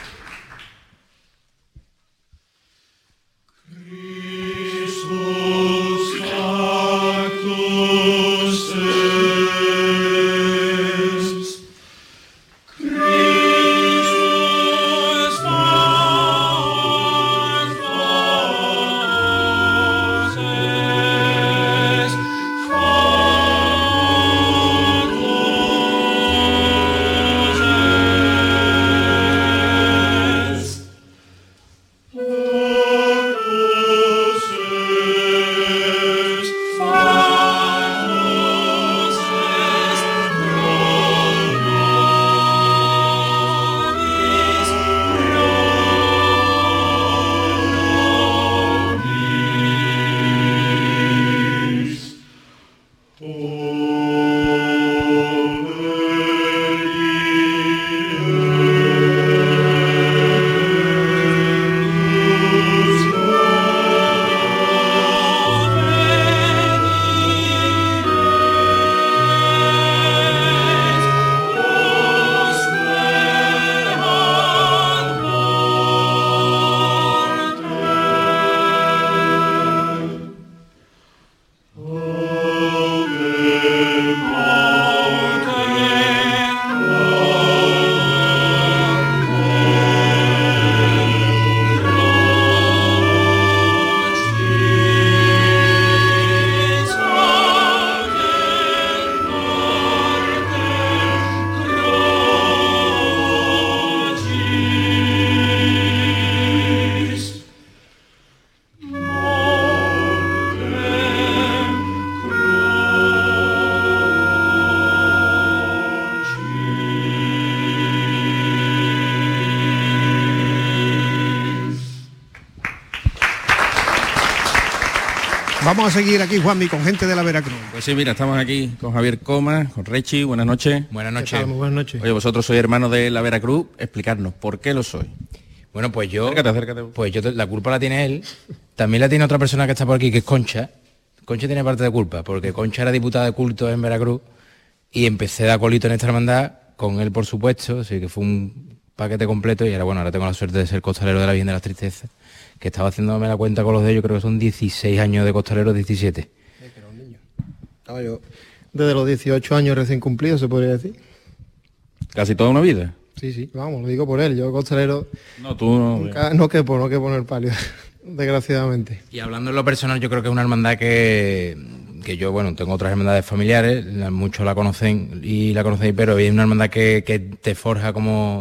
Vamos a seguir aquí, Juanmi, con gente de la Veracruz. Pues sí, mira, estamos aquí con Javier Coma, con Rechi, buenas noches. Buenas noches. Muy buenas noches. Oye, vosotros sois hermanos de la Veracruz, explicarnos, ¿por qué lo sois? Bueno, pues yo... Acércate. Pues yo, la culpa la tiene él, también la tiene otra persona que está por aquí, que es Concha. Concha tiene parte de culpa, porque Concha era diputada de culto en Veracruz y empecé de acolito en esta hermandad, con él por supuesto, así que fue un paquete completo y ahora tengo la suerte de ser costalero de la Virgen de las Tristezas, que estaba haciéndome la cuenta con los de ellos, creo que son 16 años de costalero, 17. Estaba yo desde los 18 años recién cumplidos, se podría decir. ¿Casi toda una vida? Sí, vamos, lo digo por él, yo costalero... No, tú no... Nunca, no quepo en el palio. desgraciadamente. Y hablando en lo personal, yo creo que es una hermandad que yo, bueno, tengo otras hermandades familiares, muchos la conocen y la conocéis, pero es una hermandad que te forja como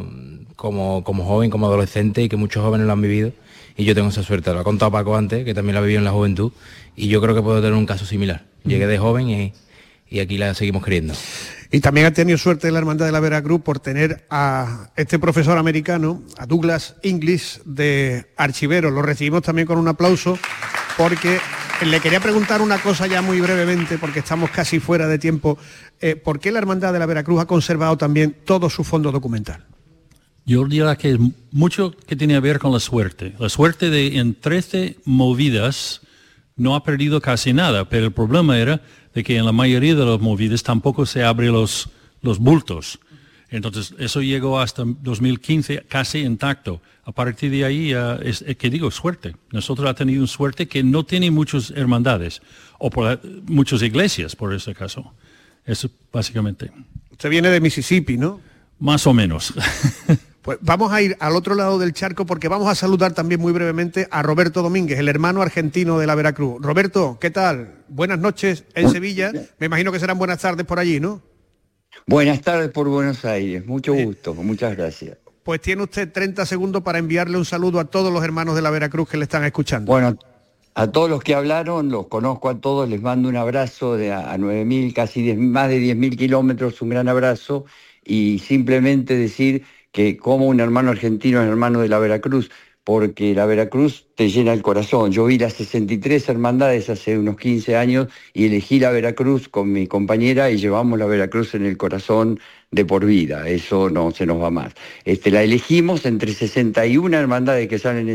joven, como adolescente, y que muchos jóvenes lo han vivido, y yo tengo esa suerte. Lo ha contado Paco antes, que también la vivió en la juventud, y yo creo que puedo tener un caso similar. Llegué de joven y aquí la seguimos queriendo. Y también ha tenido suerte la Hermandad de la Veracruz por tener a este profesor americano, a Douglas English, de archivero. Lo recibimos también con un aplauso, porque le quería preguntar una cosa ya muy brevemente, porque estamos casi fuera de tiempo. ¿Por qué la Hermandad de la Veracruz ha conservado también todo su fondo documental? Yo diría que es mucho que tiene que ver con la suerte. La suerte de en 13 movidas no ha perdido casi nada, pero el problema era de que en la mayoría de las movidas tampoco se abren los bultos. Entonces, eso llegó hasta 2015 casi intacto. A partir de ahí, es que digo, suerte. Nosotros hemos tenido suerte que no tiene muchas hermandades, o muchas iglesias, por ese caso. Eso básicamente. Usted viene de Mississippi, ¿no? Más o menos. Pues vamos a ir al otro lado del charco, porque vamos a saludar también muy brevemente a Roberto Domínguez, el hermano argentino de la Veracruz. Roberto, ¿qué tal? Buenas noches en Sevilla. Me imagino que serán buenas tardes por allí, ¿no? Buenas tardes por Buenos Aires. Mucho gusto. Muchas gracias. Pues tiene usted 30 segundos para enviarle un saludo a todos los hermanos de la Veracruz que le están escuchando. Bueno, a todos los que hablaron, los conozco a todos, les mando un abrazo a 9.000, casi más de 10.000 kilómetros, un gran abrazo, y simplemente decir que como un hermano argentino es hermano de la Veracruz, porque la Veracruz te llena el corazón. Yo vi las 63 hermandades hace unos 15 años y elegí la Veracruz con mi compañera y llevamos la Veracruz en el corazón de por vida, eso no se nos va más. La elegimos entre 61 hermandades que salen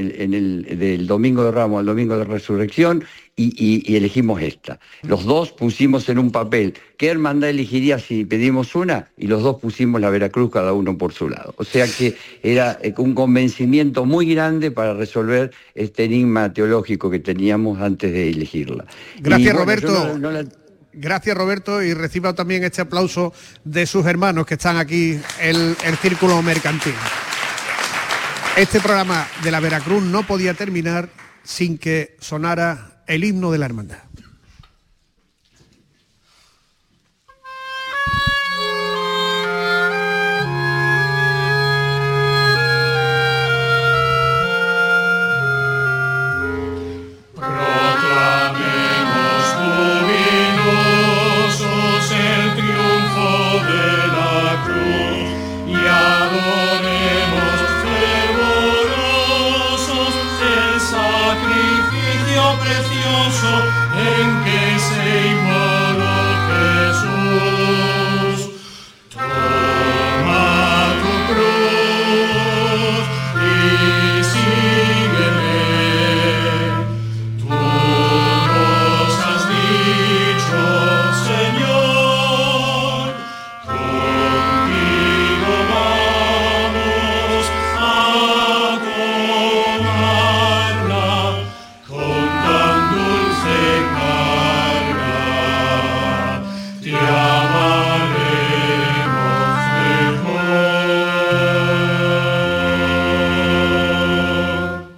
del Domingo de Ramos al Domingo de Resurrección y elegimos esta. Los dos pusimos en un papel qué hermandad elegiría si pedimos una, y los dos pusimos la Veracruz cada uno por su lado. O sea que era un convencimiento muy grande para resolver este enigma teológico que teníamos antes de elegirla. Gracias, Roberto. Gracias, Roberto, y reciba también este aplauso de sus hermanos que están aquí en el Círculo Mercantil. Este programa de la Veracruz no podía terminar sin que sonara el himno de la hermandad. En que se inmoló Jesús. Toma tu cruz y sígueme. Tú nos has dicho, Señor, contigo vamos a tomarla con tan dulce carga, te amaremos mejor.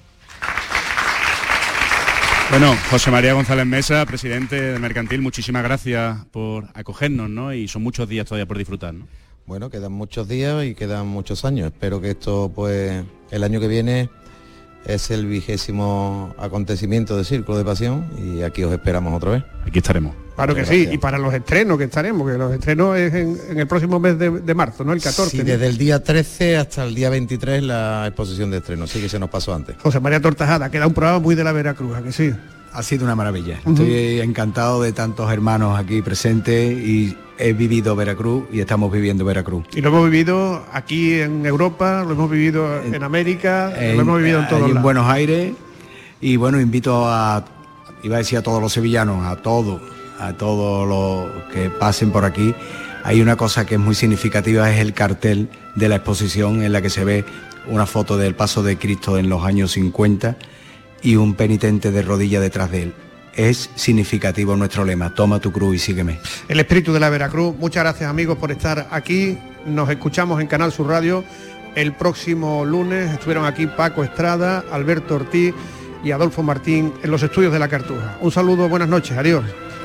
Bueno, José María González Mesa, presidente del Mercantil, muchísimas gracias por acogernos, ¿no? Y son muchos días todavía por disfrutar, ¿no? Bueno, quedan muchos días y quedan muchos años. Espero que esto, pues, el año que viene es el 20º acontecimiento de Círculo de Pasión y aquí os esperamos otra vez. Aquí estaremos. Claro que sí, y para los estrenos que estaremos, que los estrenos es en el próximo mes de marzo, ¿no? El 14. Sí, desde el día 13 hasta el día 23 la exposición de estreno, sí que se nos pasó antes. José María Tortajada, queda un programa muy de la Veracruz, ¿a que sí? Ha sido una maravilla. Estoy encantado de tantos hermanos aquí presentes y he vivido Veracruz y estamos viviendo Veracruz. Y lo hemos vivido aquí en Europa, lo hemos vivido en América, lo hemos vivido en todos lados. En Buenos Aires, y bueno, invito iba a decir a todos los sevillanos, a todos los que pasen por aquí. Hay una cosa que es muy significativa, es el cartel de la exposición en la que se ve una foto del paso de Cristo en los años 50 y un penitente de rodilla detrás de él. Es significativo nuestro lema, toma tu cruz y sígueme. El espíritu de la Veracruz. Muchas gracias, amigos, por estar aquí. Nos escuchamos en Canal Sur Radio el próximo lunes. Estuvieron aquí Paco Estrada, Alberto Ortiz y Adolfo Martín en los estudios de La Cartuja. Un saludo, buenas noches, adiós.